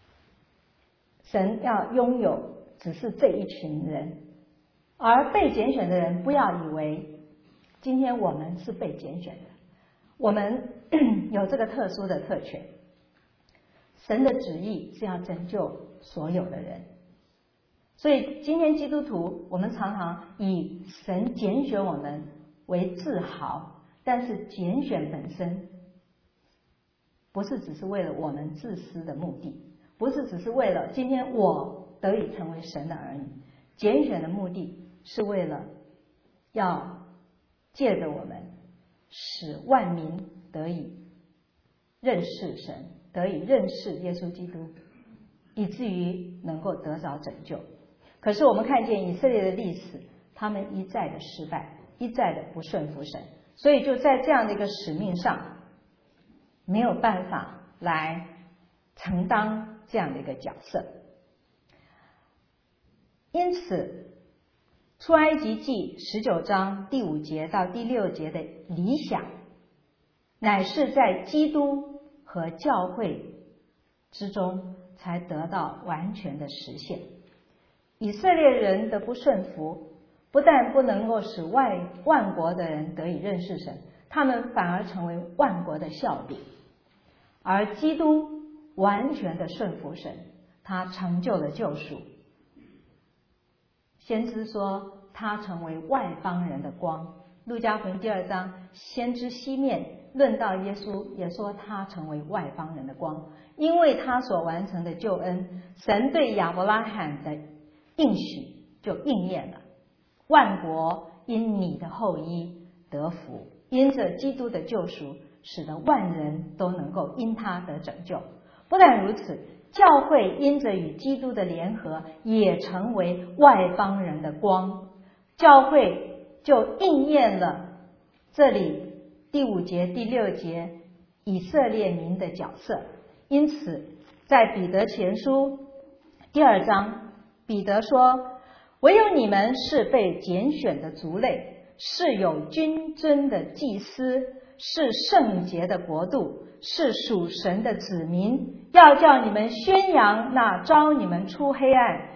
A: 神要拥有只是这一群人，而被拣选的人不要以为今天我们是被拣选的，我们有这个特殊的特权。神的旨意是要拯救所有的人，所以今天基督徒，我们常常以神拣选我们为自豪，但是拣选本身不是只是为了我们自私的目的，不是只是为了今天我得以成为神的儿女。拣选的目的是为了要借着我们使万民得以认识神，得以认识耶稣基督，以至于能够得着拯救。可是我们看见以色列的历史，他们一再的失败，一再的不顺服神，所以就在这样的一个使命上没有办法来承担这样的一个角色。因此出埃及记19章第5节到第6节的理想，乃是在基督和教会之中才得到完全的实现。以色列人的不顺服，不但不能够使万国的人得以认识神，他们反而成为万国的笑柄。而基督完全的顺服神，他成就了救赎。先知说他成为外邦人的光，路加福音第2章，先知西面论到耶稣，也说他成为外邦人的光，因为他所完成的救恩，神对亚伯拉罕的应许就应验了，万国因你的后裔得福，因着基督的救赎，使得万人都能够因他得拯救。不但如此，教会因着与基督的联合，也成为外邦人的光。教会就应验了这里第5节第6节以色列民的角色。因此在彼得前书第2章，彼得说，唯有你们是被拣选的族类，是有君尊的祭司，是圣洁的国度，是属神的子民，要叫你们宣扬那召你们出黑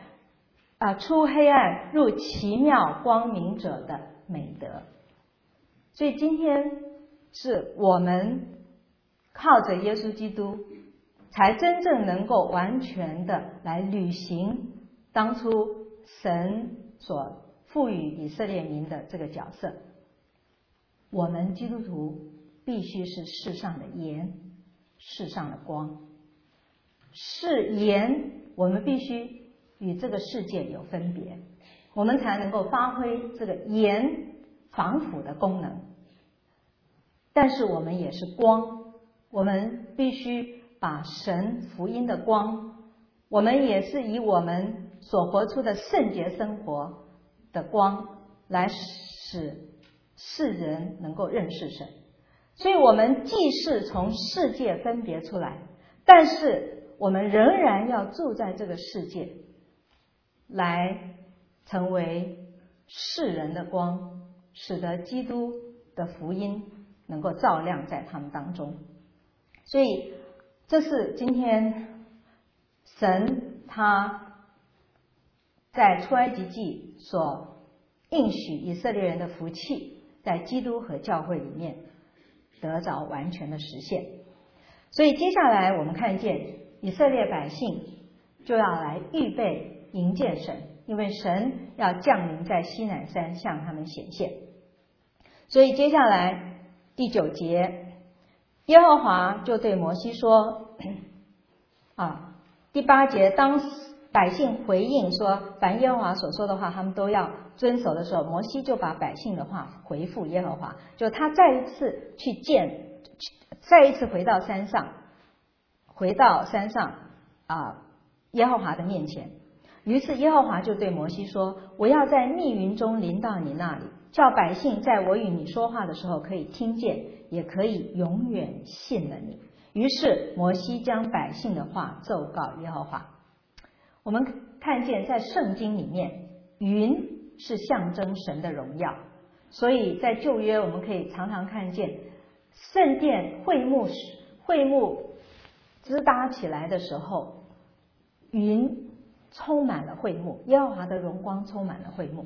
A: 暗入奇妙光明者的美德。所以今天是我们靠着耶稣基督，才真正能够完全的来履行当初神所赋予以色列民的这个角色。我们基督徒必须是世上的盐，世上的光。是盐，我们必须与这个世界有分别，我们才能够发挥这个盐防腐的功能。但是我们也是光，我们必须把神福音的光，我们也是以我们所活出的圣洁生活的光来使世人能够认识神。所以我们既是从世界分别出来，但是我们仍然要住在这个世界，来成为世人的光，使得基督的福音能够照亮在他们当中。所以这是今天神他在出埃及记所应许以色列人的福气，在基督和教会里面得着完全的实现。所以接下来我们看见以色列百姓就要来预备迎接神，因为神要降临在西乃山向他们显现。所以接下来第9节，耶和华就对摩西说第8节，当百姓回应说凡耶和华所说的话他们都要遵守的时候，摩西就把百姓的话回复耶和华，就他再一次回到山上耶和华的面前。于是耶和华就对摩西说，我要在密云中临到你那里，叫百姓在我与你说话的时候可以听见，也可以永远信了你。于是摩西将百姓的话奏告耶和华。我们看见在圣经里面，云是象征神的荣耀，所以在旧约我们可以常常看见圣殿会幕支搭起来的时候，云充满了会幕，耶和华的荣光充满了会幕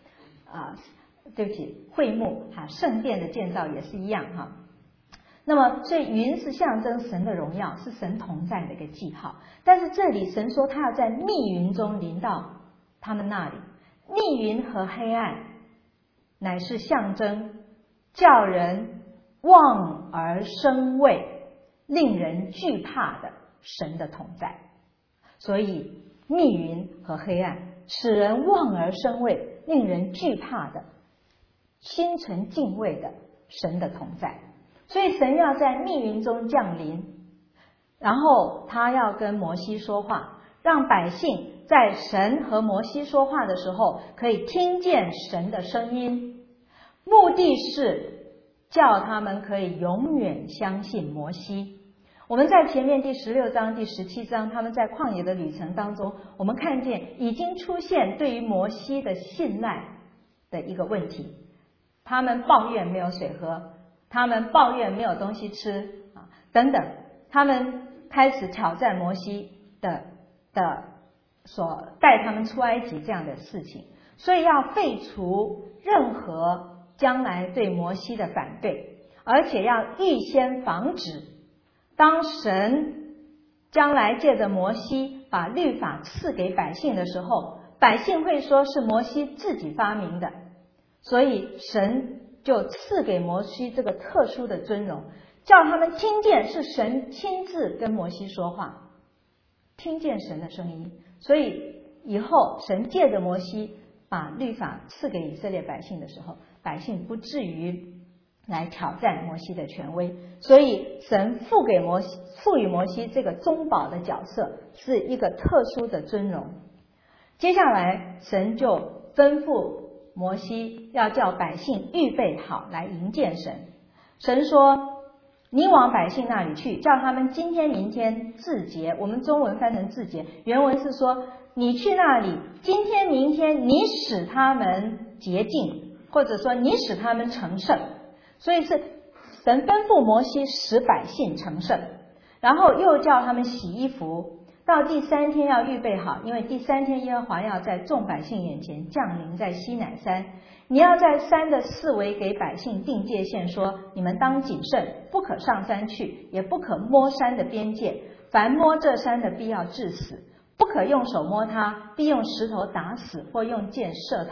A: 会幕圣殿的建造也是一样那么所以云是象征神的荣耀，是神同在的一个记号。但是这里神说他要在密云中临到他们那里，密云和黑暗乃是象征叫人望而生畏，令人惧怕的神的同在。所以密云和黑暗使人望而生畏，令人惧怕的心存敬畏的神的同在。所以神要在密云中降临，然后他要跟摩西说话，让百姓在神和摩西说话的时候可以听见神的声音，目的是叫他们可以永远相信摩西。我们在前面第16章第17章他们在旷野的旅程当中，我们看见已经出现对于摩西的信赖的一个问题。他们抱怨没有水喝，他们抱怨没有东西吃等等，他们开始挑战摩西的所带他们出埃及这样的事情。所以要废除任何将来对摩西的反对，而且要预先防止当神将来借着摩西把律法赐给百姓的时候，百姓会说是摩西自己发明的。所以神就赐给摩西这个特殊的尊荣，叫他们听见是神亲自跟摩西说话，听见神的声音。所以以后神借着摩西把律法赐给以色列百姓的时候，百姓不至于来挑战摩西的权威。所以神赋予摩西这个中保的角色，是一个特殊的尊荣。接下来神就吩咐摩西要叫百姓预备好来迎接神。神说，你往百姓那里去，叫他们今天明天自洁。我们中文翻成自洁，原文是说你去那里，今天明天你使他们洁净，或者说你使他们成圣。所以是神吩咐摩西使百姓成圣，然后又叫他们洗衣服，到第3天要预备好，因为第3天耶和华要在众百姓眼前降临在西乃山。你要在山的四围给百姓定界限，说你们当谨慎，不可上山去，也不可摸山的边界，凡摸这山的必要治死，不可用手摸它，必用石头打死，或用箭射透。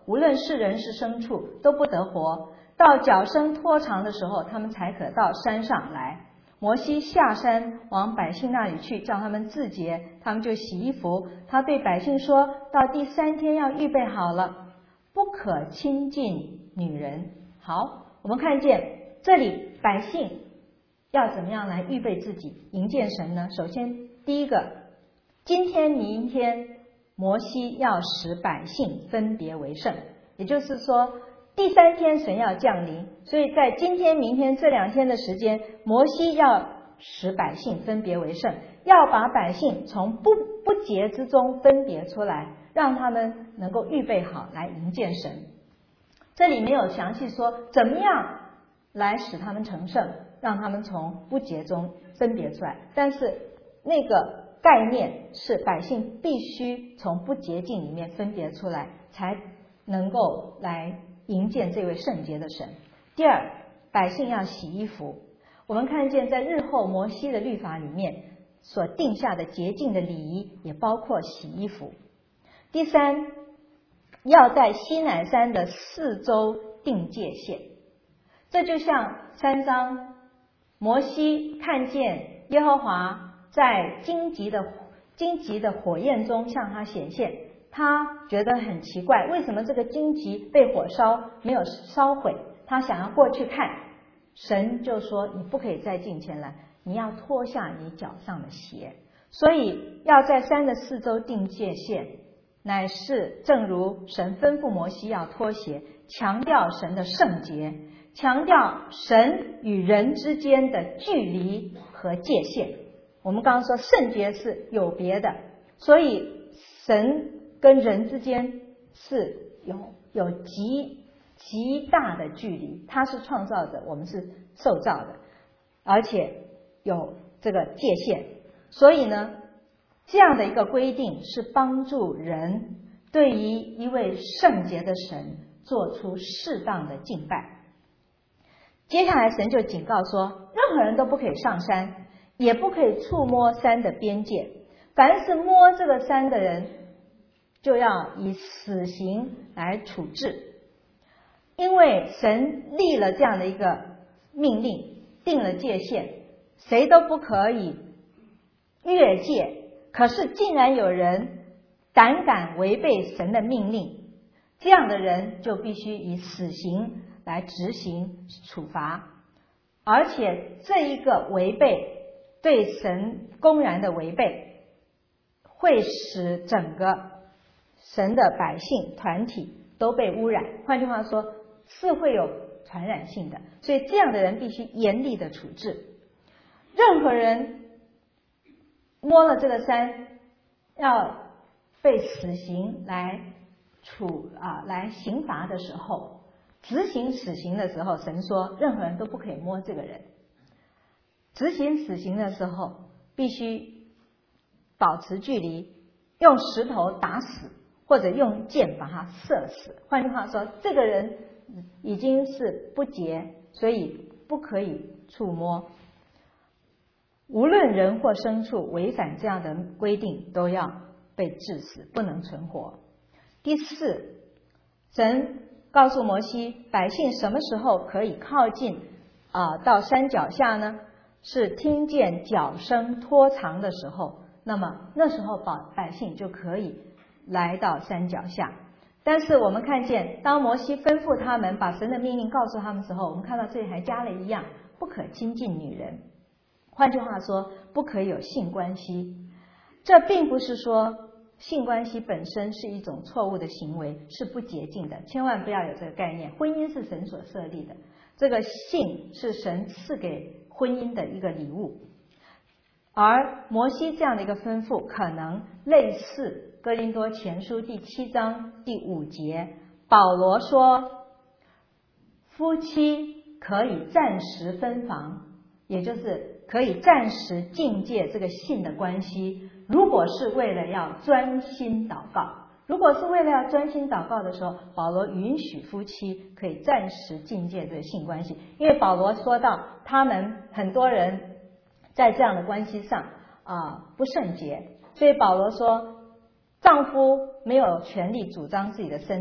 A: 无论是人是牲畜都不得活。到脚生拖长的时候，他们才可到山上来。摩西下山往百姓那里去，叫他们自洁，他们就洗衣服。他对百姓说，到第3天要预备好了，不可亲近女人。好，我们看见这里百姓要怎么样来预备自己迎见神呢？首先第一个，今天明天摩西要使百姓分别为圣，也就是说第3天神要降临，所以在今天明天这2天的时间，摩西要使百姓分别为圣，要把百姓从不洁之中分别出来，让他们能够预备好来迎见神。这里没有详细说怎么样来使他们成圣，让他们从不洁中分别出来，但是那个概念是百姓必须从不洁净里面分别出来，才能够来迎见这位圣洁的神。第二，百姓要洗衣服。我们看见在日后摩西的律法里面所定下的洁净的礼仪也包括洗衣服。第三，要在西乃山的4周定界限。这就像3章摩西看见耶和华在荆棘的火焰中向他显现，他觉得很奇怪，为什么这个荆棘被火烧没有烧毁？他想要过去看，神就说你不可以再近前来，你要脱下你脚上的鞋。所以要在山的4周定界限，乃是正如神吩咐摩西要脱鞋，强调神的圣洁，强调神与人之间的距离和界限。我们刚刚说圣洁是有别的，所以神跟人之间是有极大的距离，他是创造者，我们是受造的，而且有这个界限。所以呢，这样的一个规定是帮助人对于一位圣洁的神做出适当的敬拜。接下来神就警告说，任何人都不可以上山，也不可以触摸山的边界，凡是摸这个山的人就要以死刑来处置。因为神立了这样的一个命令，定了界限，谁都不可以越界。可是竟然有人胆敢违背神的命令，这样的人就必须以死刑来执行处罚。而且这一个违背，对神公然的违背，会使整个神的百姓团体都被污染。换句话说，是会有传染性的，所以这样的人必须严厉的处置。任何人摸了这个山，要被死刑来来刑罚的时候，执行死刑的时候，神说任何人都不可以摸这个人。执行死刑的时候必须保持距离，用石头打死，或者用箭把他射死。换句话说，这个人已经是不洁，所以不可以触摸。无论人或牲畜违反这样的规定，都要被治死，不能存活。第四，神告诉摩西，百姓什么时候可以靠近到山脚下呢？是听见脚声拖长的时候，那么那时候百姓就可以来到山脚下。但是我们看见，当摩西吩咐他们把神的命令告诉他们的时候，我们看到这里还加了一样，不可亲近女人。换句话说，不可以有性关系。这并不是说性关系本身是一种错误的行为，是不洁净的，千万不要有这个概念。婚姻是神所设立的，这个性是神赐给婚姻的一个礼物。而摩西这样的一个吩咐，可能类似哥林多前书第7章第5节，保罗说夫妻可以暂时分房，也就是可以暂时境界这个性的关系，如果是为了要专心祷告。如果是为了要专心祷告的时候，保罗允许夫妻可以暂时境界这个性关系。因为保罗说到他们很多人在这样的关系上不圣洁，所以保罗说丈夫没有权利主张自己的身子，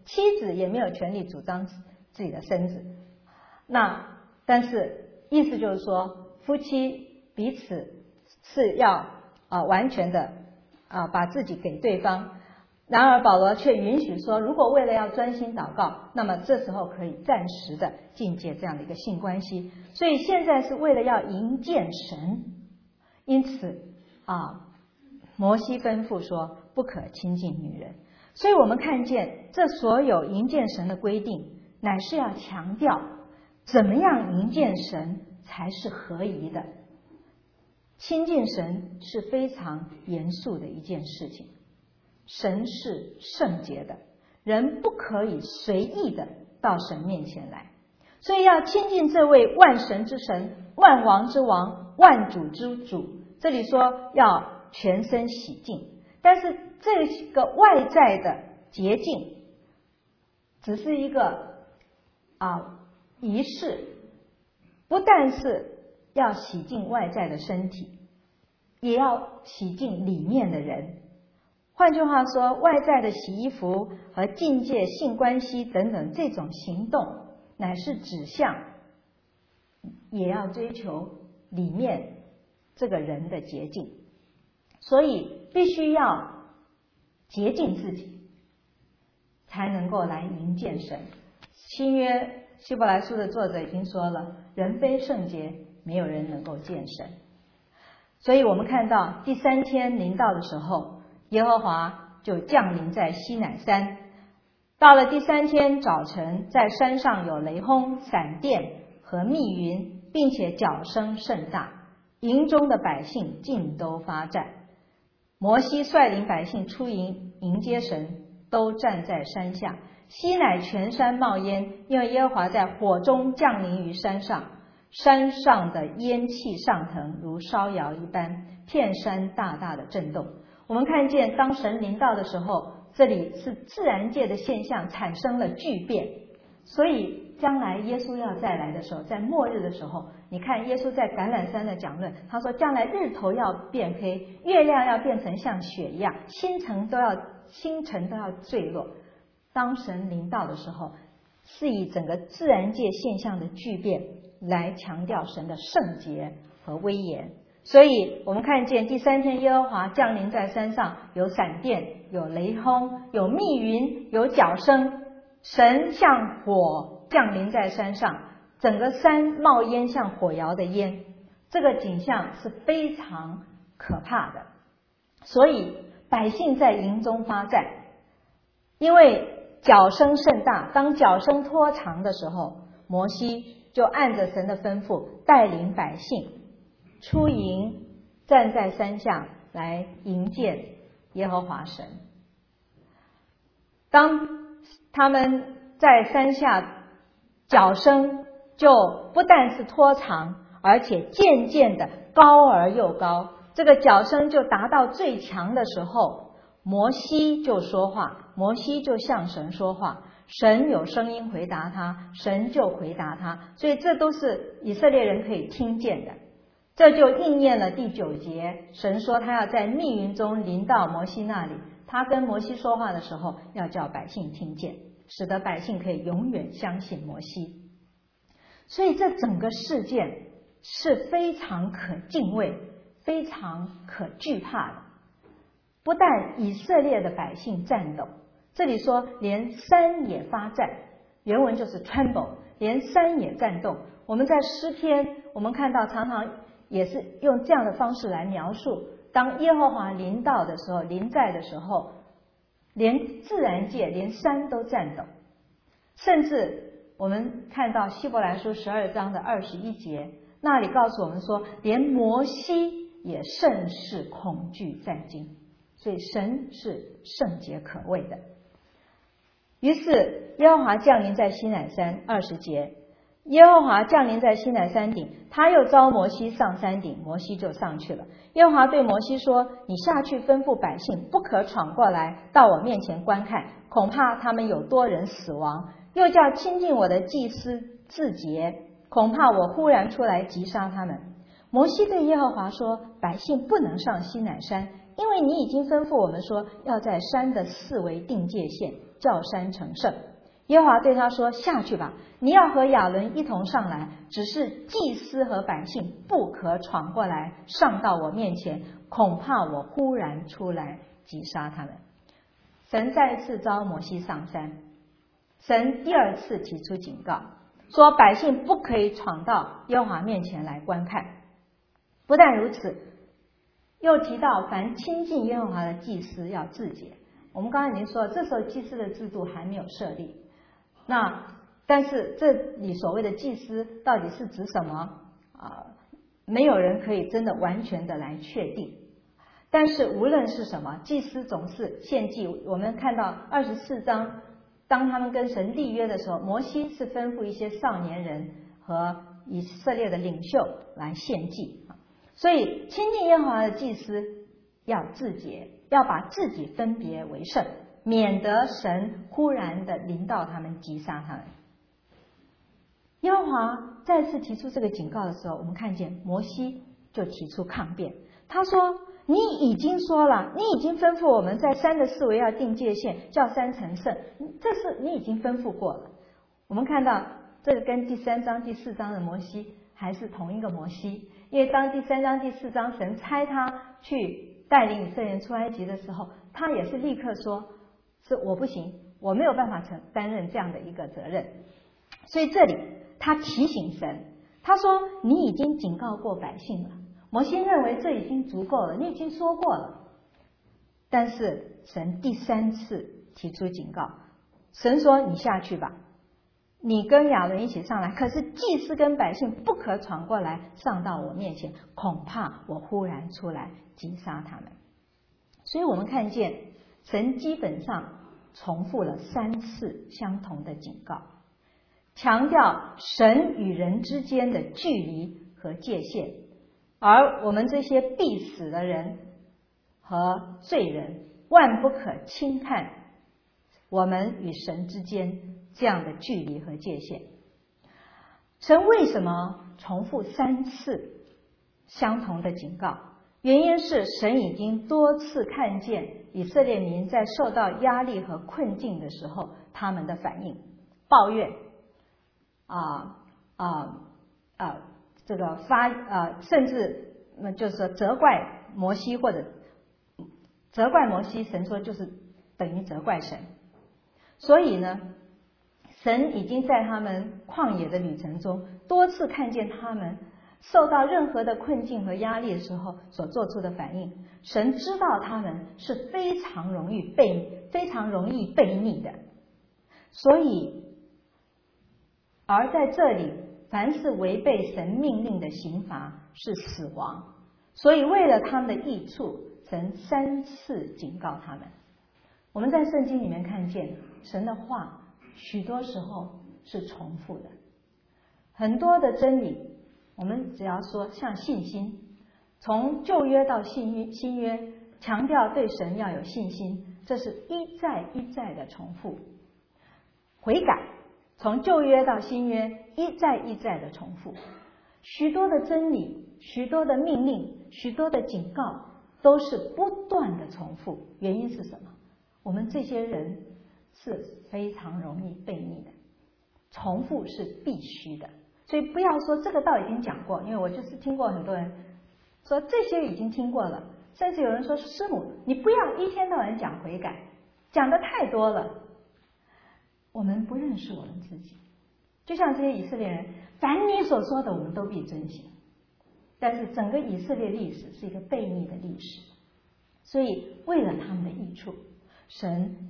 A: 妻子也没有权利主张自己的身子。但是意思就是说，夫妻彼此是要完全的把自己给对方。然而保罗却允许说，如果为了要专心祷告，那么这时候可以暂时的境界这样的一个性关系。所以现在是为了要迎见神，因此摩西吩咐说不可亲近女人。所以我们看见这所有迎见神的规定，乃是要强调怎么样迎见神才是合宜的。亲近神是非常严肃的一件事情，神是圣洁的，人不可以随意的到神面前来。所以要亲近这位万神之神、万王之王、万主之主。这里说要全身洗净，但是这个外在的洁净只是一个仪式，不但是要洗净外在的身体，也要洗净里面的人。换句话说，外在的洗衣服和境界性关系等等这种行动，乃是指向也要追求里面这个人的洁净。所以必须要洁净自己，才能够来迎见神。新约希伯来书的作者已经说了，人非圣洁，没有人能够见神。所以我们看到第3天临到的时候，耶和华就降临在西乃山。到了第3天早晨，在山上有雷轰、闪电和密云，并且角声甚大，营中的百姓尽都发战。摩西率领百姓出营迎接神，都站在山下。西乃全山冒烟，因为耶和华在火中降临于山上，山上的烟气上腾，如烧窑一般，片山大大的震动。我们看见当神临到的时候，这里是自然界的现象产生了巨变。所以将来耶稣要再来的时候，在末日的时候，你看耶稣在橄榄山的讲论，他说将来日头要变黑，月亮要变成像雪一样，星辰都要坠落。当神临到的时候，是以整个自然界现象的巨变来强调神的圣洁和威严。所以我们看见第3天耶和华降临在山上，有闪电，有雷轰，有密云，有角声，神像火降临在山上，整个山冒烟，像火窑的烟。这个景象是非常可怕的。所以百姓在营中发战，因为角声甚大。当角声拖长的时候，摩西就按着神的吩咐，带领百姓出营，站在山下来迎见耶和华神。当他们在山下，角声就不但是拖长，而且渐渐的高而又高。这个角声就达到最强的时候，摩西就说话，摩西就向神说话，神有声音回答他，神就回答他。所以这都是以色列人可以听见的。这就应验了第9节，神说他要在密云中临到摩西那里，他跟摩西说话的时候，要叫百姓听见，使得百姓可以永远相信摩西。所以这整个事件是非常可敬畏、非常可惧怕的。不但以色列的百姓战斗，这里说连山也发战，原文就是 tremble， 连山也战动。我们在诗篇我们看到常常也是用这样的方式来描述，当耶和华临到的时候，临在的时候，连自然界连山都战抖。甚至我们看到希伯来书12章的21节，那里告诉我们说，连摩西也甚是恐惧战惊。所以神是圣洁可畏的。于是耶和华降临在西乃山，20节，耶和华降临在西乃山顶，他又召摩西上山顶，摩西就上去了。耶和华对摩西说，你下去吩咐百姓，不可闯过来到我面前观看，恐怕他们有多人死亡，又叫亲近我的祭司自洁，恐怕我忽然出来击杀他们。摩西对耶和华说，百姓不能上西乃山，因为你已经吩咐我们说，要在山的四围定界限， 叫山成圣。耶和华对他说：下去吧，你要和亚伦一同上来，只是祭司和百姓不可闯过来上到我面前，恐怕我忽然出来击杀他们。神再一次召摩西上山，神第二次提出警告，说百姓不可以闯到耶和华面前来观看。不但如此，又提到凡亲近耶和华的祭司要自洁。我们刚才已经说了，这时候祭司的制度还没有设立。但是这里所谓的祭司到底是指什么没有人可以真的完全的来确定。但是无论是什么，祭司总是献祭。我们看到24章，当他们跟神立约的时候，摩西是吩咐一些少年人和以色列的领袖来献祭。所以亲近耶和华的祭司要自洁，要把自己分别为圣，免得神忽然的临到他们，击杀他们。耶和华再次提出这个警告的时候，我们看见摩西就提出抗辩。他说：你已经说了，你已经吩咐我们在山的四围要定界限，叫山成圣，这是你已经吩咐过了。我们看到这个跟第3章第4章的摩西还是同一个摩西，因为当第3章第4章神差他去带领以色列人出埃及的时候，他也是立刻说，是我不行，我没有办法担任这样的一个责任。所以这里他提醒神，他说你已经警告过百姓了。摩西认为这已经足够了，你已经说过了。但是神第3次提出警告，神说你下去吧，你跟亚伦一起上来，可是祭司跟百姓不可闯过来上到我面前，恐怕我忽然出来击杀他们。所以我们看见神基本上重复了3次相同的警告，强调神与人之间的距离和界限，而我们这些必死的人和罪人万不可轻看我们与神之间这样的距离和界限。神为什么重复3次相同的警告？原因是神已经多次看见以色列民在受到压力和困境的时候他们的反应，抱怨这个甚至就是说责怪摩西，或者责怪摩西，神说就是等于责怪神。所以呢，神已经在他们旷野的旅程中多次看见他们受到任何的困境和压力的时候所做出的反应。神知道他们是非常容易悖逆的，所以而在这里，凡是违背神命令的刑罚是死亡。所以为了他们的益处，神3次警告他们。我们在圣经里面看见神的话许多时候是重复的，很多的真理，我们只要说像信心，从旧约到新约强调对神要有信心，这是一再一再的重复。悔改，从旧约到新约一再一再的重复。许多的真理，许多的命令，许多的警告都是不断的重复。原因是什么？我们这些人是非常容易悖逆的，重复是必须的。所以不要说这个道已经讲过，因为我就是听过很多人说这些已经听过了，甚至有人说师母你不要一天到晚讲悔改，讲的太多了。我们不认识我们自己，就像这些以色列人，凡你所说的我们都必遵行。但是整个以色列历史是一个悖逆的历史，所以为了他们的益处，神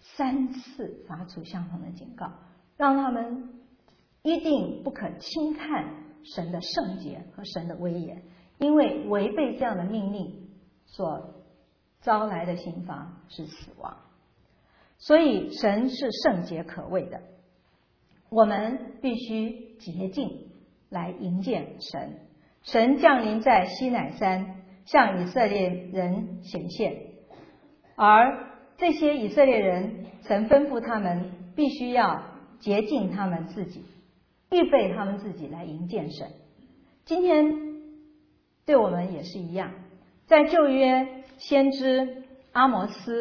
A: 3次发出相同的警告，让他们一定不可轻看神的圣洁和神的威严，因为违背这样的命令所招来的刑罚是死亡。所以神是圣洁可畏的，我们必须洁净来迎见神。神降临在西乃山，向以色列人显现，而这些以色列人，神吩咐他们必须要洁净他们自己，预备他们自己来迎见神。今天对我们也是一样，在旧约先知阿摩斯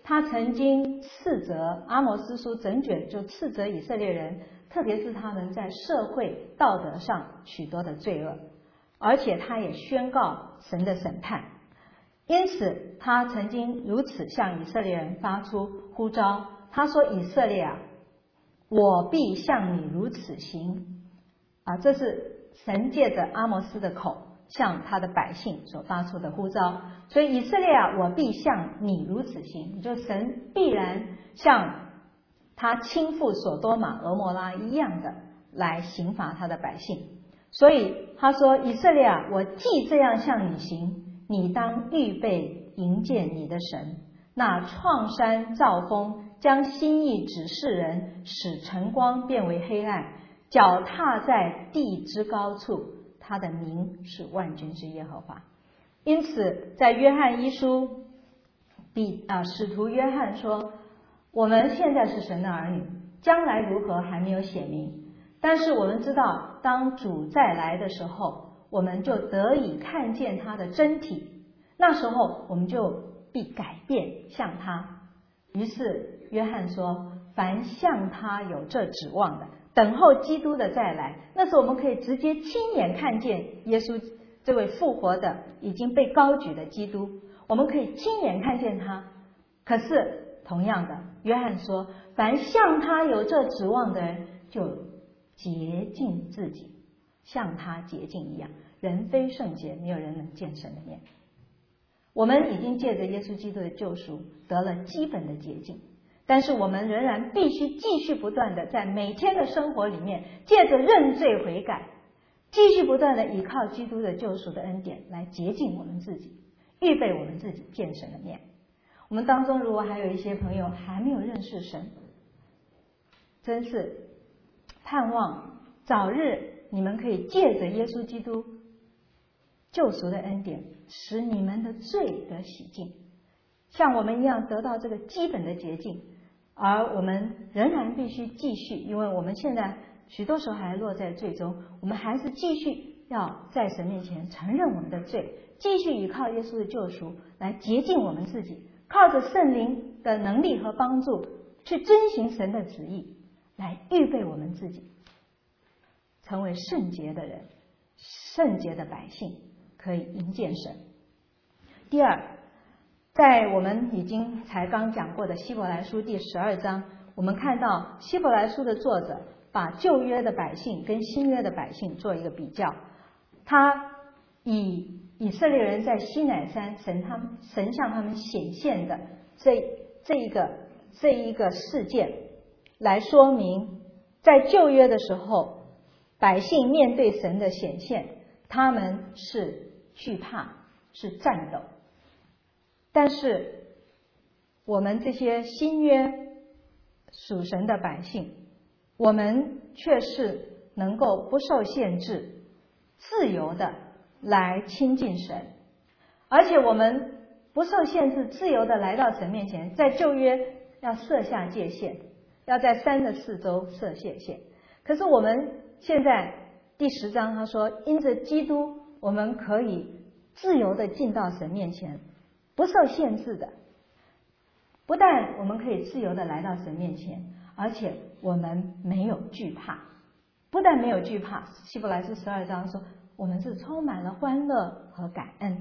A: 他曾经斥责阿摩司书整卷就斥责以色列人，特别是他们在社会道德上许多的罪恶，而且他也宣告神的审判。因此他曾经如此向以色列人发出呼召，他说：以色列啊，我必向你如此行。这是神借着阿摩斯的口向他的百姓所发出的呼召。所以以色列啊，我必向你如此行，也就神必然像他倾覆所多玛俄摩拉一样的来刑罚他的百姓。所以他说：以色列啊，我既这样向你行，你当预备迎接你的神，那创山造风，将心意指示人，使晨光变为黑暗，脚踏在地之高处，他的名是万军之耶和华。因此在约翰一书使徒约翰说，我们现在是神的儿女，将来如何还没有显明，但是我们知道当主再来的时候，我们就得以看见他的真体，那时候我们就必改变像他。于是约翰说，凡像他有这指望的，等候基督的再来，那时候我们可以直接亲眼看见耶稣这位复活的已经被高举的基督，我们可以亲眼看见他。可是同样的，约翰说，凡像他有这指望的人，就洁净自己，像他洁净一样。人非圣洁，没有人能见神的面。我们已经借着耶稣基督的救赎得了基本的洁净，但是我们仍然必须继续不断的在每天的生活里面，借着认罪悔改，继续不断的依靠基督的救赎的恩典来洁净我们自己，预备我们自己见神的面。我们当中如果还有一些朋友还没有认识神，真是盼望早日你们可以借着耶稣基督救赎的恩典，使你们的罪得洗净，像我们一样得到这个基本的洁净。而我们仍然必须继续，因为我们现在许多时候还落在罪中，我们还是继续要在神面前承认我们的罪，继续依靠耶稣的救赎来洁净我们自己，靠着圣灵的能力和帮助去遵行神的旨意，来预备我们自己成为圣洁的人，圣洁的百姓，可以迎见神。第二，在我们已经才刚讲过的希伯来书第12章，我们看到希伯来书的作者把旧约的百姓跟新约的百姓做一个比较，他以以色列人在西乃山神向他们显现的这一个事件来说明，在旧约的时候，百姓面对神的显现，他们是惧怕，是战斗。但是我们这些新约属神的百姓，我们却是能够不受限制，自由的来亲近神，而且我们不受限制，自由的来到神面前。在旧约要设下界限，要在山的四周设界限，可是我们现在第10章他说，因着基督，我们可以自由的进到神面前，不受限制的。不但我们可以自由的来到神面前，而且我们没有惧怕。不但没有惧怕，希伯来书12章说，我们是充满了欢乐和感恩。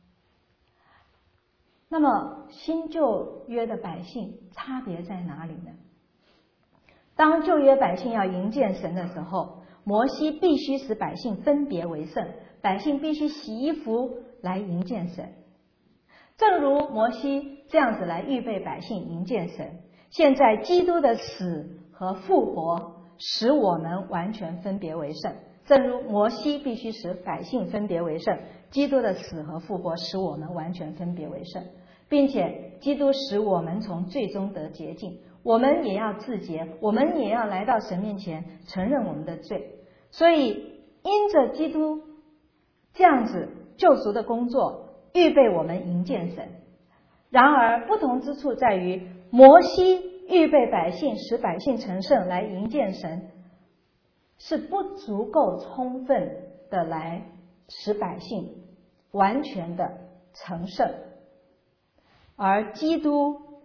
A: 那么新旧约的百姓差别在哪里呢？当旧约百姓要迎见神的时候，摩西必须使百姓分别为圣，百姓必须洗衣服来迎见神。正如摩西这样子来预备百姓迎见神，现在基督的死和复活使我们完全分别为圣。正如摩西必须使百姓分别为圣，基督的死和复活使我们完全分别为圣，并且基督使我们从罪中得洁净，我们也要自洁，我们也要来到神面前承认我们的罪。所以因着基督这样子救赎的工作，预备我们迎见神。然而不同之处在于，摩西预备百姓，使百姓成圣来迎见神，是不足够充分的来使百姓完全的成圣。而基督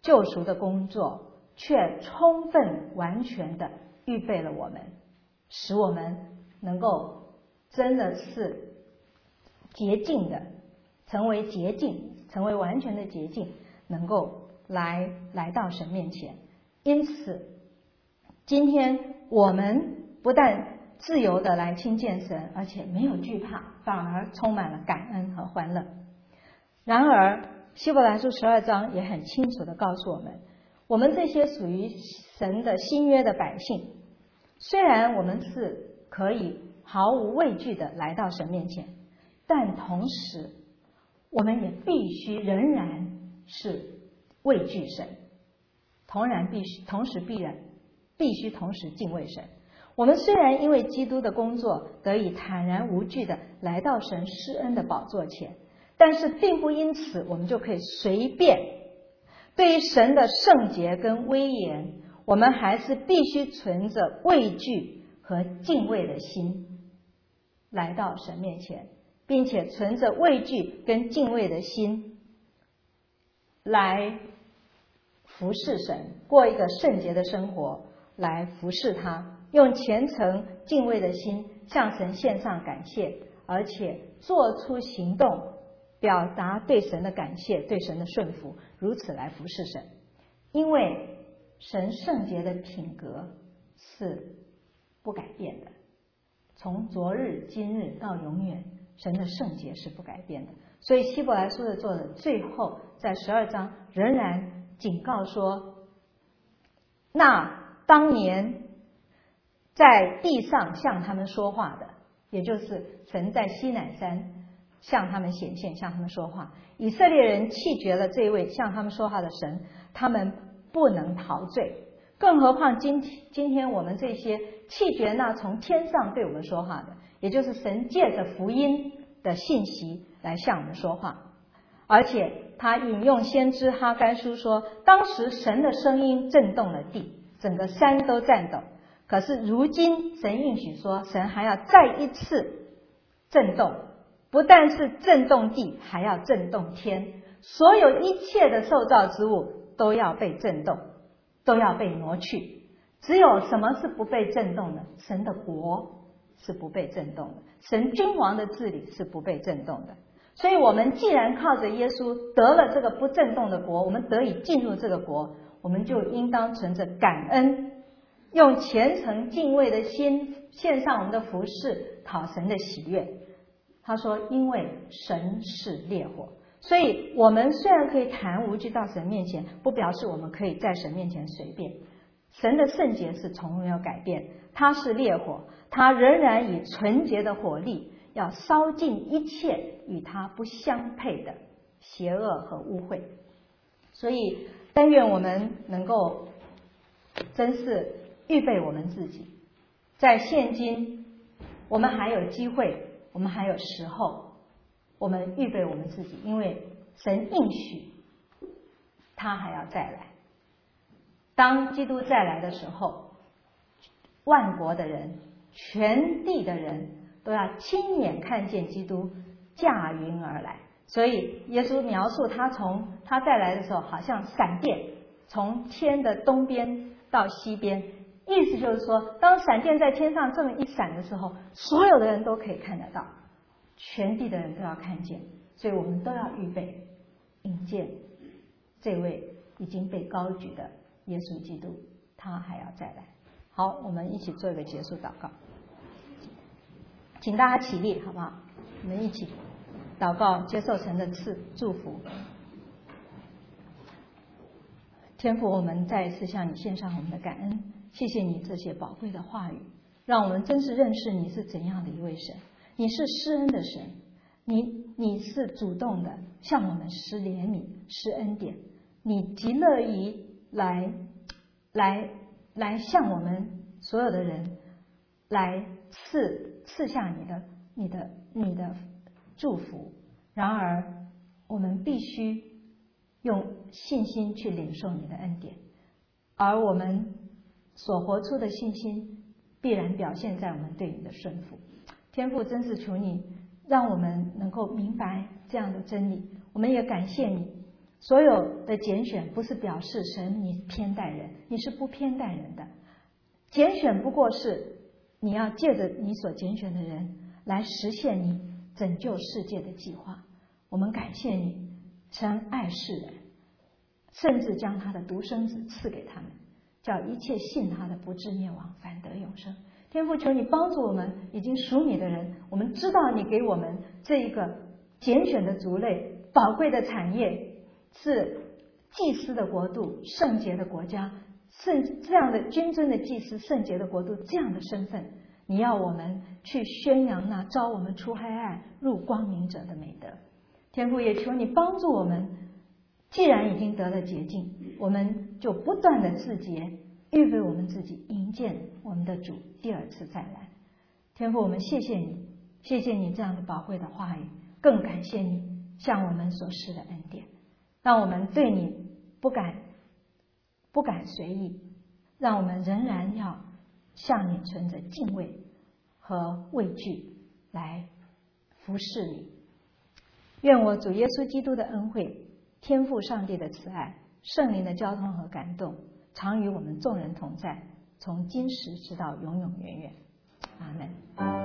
A: 救赎的工作，却充分完全的预备了我们，使我们能够真的是洁净的，成为洁净，成为完全的洁净，能够来到神面前。因此今天我们不但自由的来亲近神，而且没有惧怕，反而充满了感恩和欢乐。然而希伯来书12章也很清楚的告诉我们，我们这些属于神的新约的百姓，虽然我们是可以毫无畏惧的来到神面前，但同时我们也必须仍然是畏惧神，同时必须同时敬畏神。我们虽然因为基督的工作得以坦然无惧的来到神施恩的宝座前，但是并不因此我们就可以随便。对于神的圣洁跟威严，我们还是必须存着畏惧和敬畏的心来到神面前，并且存着畏惧跟敬畏的心来服侍神，过一个圣洁的生活来服侍他，用虔诚敬畏的心向神献上感谢，而且做出行动表达对神的感谢，对神的顺服，如此来服侍神。因为神圣洁的品格是不改变的，从昨日今日到永远，神的圣洁是不改变的。所以希伯来书的作者最后在12章仍然警告说，那当年在地上向他们说话的，也就是神在西乃山向他们显现，向他们说话，以色列人弃绝了这位向他们说话的神，他们不能逃罪。更何况今天我们这些弃绝那从天上对我们说话的，也就是神借着福音的信息来向我们说话。而且他引用先知哈该书说，当时神的声音震动了地，整个山都颤抖。可是如今神应许说，神还要再一次震动，不但是震动地，还要震动天，所有一切的受造之物都要被震动，都要被挪去。只有什么是不被震动的？神的国是不被震动的，神君王的治理是不被震动的。所以我们既然靠着耶稣得了这个不震动的国，我们得以进入这个国，我们就应当存着感恩，用虔诚敬畏的心献上我们的服事，讨神的喜悦。他说因为神是烈火，所以我们虽然可以坦然无惧到神面前，不表示我们可以在神面前随便。神的圣洁是从没有改变，他是烈火，他仍然以纯洁的火力要烧尽一切与他不相配的邪恶和污秽。所以但愿我们能够真是预备我们自己，在现今我们还有机会，我们还有时候，我们预备我们自己，因为神应许他还要再来。当基督再来的时候，万国的人，全地的人都要亲眼看见基督驾云而来。所以耶稣描述他再来的时候，好像闪电从天的东边到西边，意思就是说，当闪电在天上这么一闪的时候，所有的人都可以看得到，全地的人都要看见。所以我们都要预备迎接这位已经被高举的耶稣基督，他还要再来。好，我们一起做一个结束祷告，请大家起立好不好？我们一起祷告，接受神的祝福。天父，我们再一次向你献上我们的感恩，谢谢你这些宝贵的话语，让我们真是认识你是怎样的一位神。你是施恩的神，你是主动的向我们施怜悯、施恩典，你极乐意来向我们所有的人来赐下你的祝福。然而我们必须用信心去领受你的恩典，而我们所活出的信心必然表现在我们对你的顺服。天父，真是求你让我们能够明白这样的真理，我们也感谢你所有的拣选不是表示神你偏待人，你是不偏待人的。拣选不过是你要借着你所拣选的人来实现你拯救世界的计划。我们感谢你，神爱世人，甚至将他的独生子赐给他们，叫一切信他的不至灭亡，反得永生。天父，求你帮助我们已经属你的人，我们知道你给我们这一个拣选的族类，宝贵的产业，是祭司的国度，圣洁的国家，这样的君尊的祭司，圣洁的国度，这样的身份，你要我们去宣扬那招我们出黑暗入光明者的美德。天父，也求你帮助我们，既然已经得了洁净，我们就不断的自洁，预备我们自己迎接我们的主第二次再来。天父，我们谢谢你，谢谢你这样的宝贵的话语，更感谢你向我们所施的恩典，让我们对你不敢随意，让我们仍然要向你存着敬畏和畏惧来服侍你。愿我主耶稣基督的恩惠，天父上帝的慈爱，圣灵的交通和感动，常与我们众人同在，从今时直到永永远远。阿们。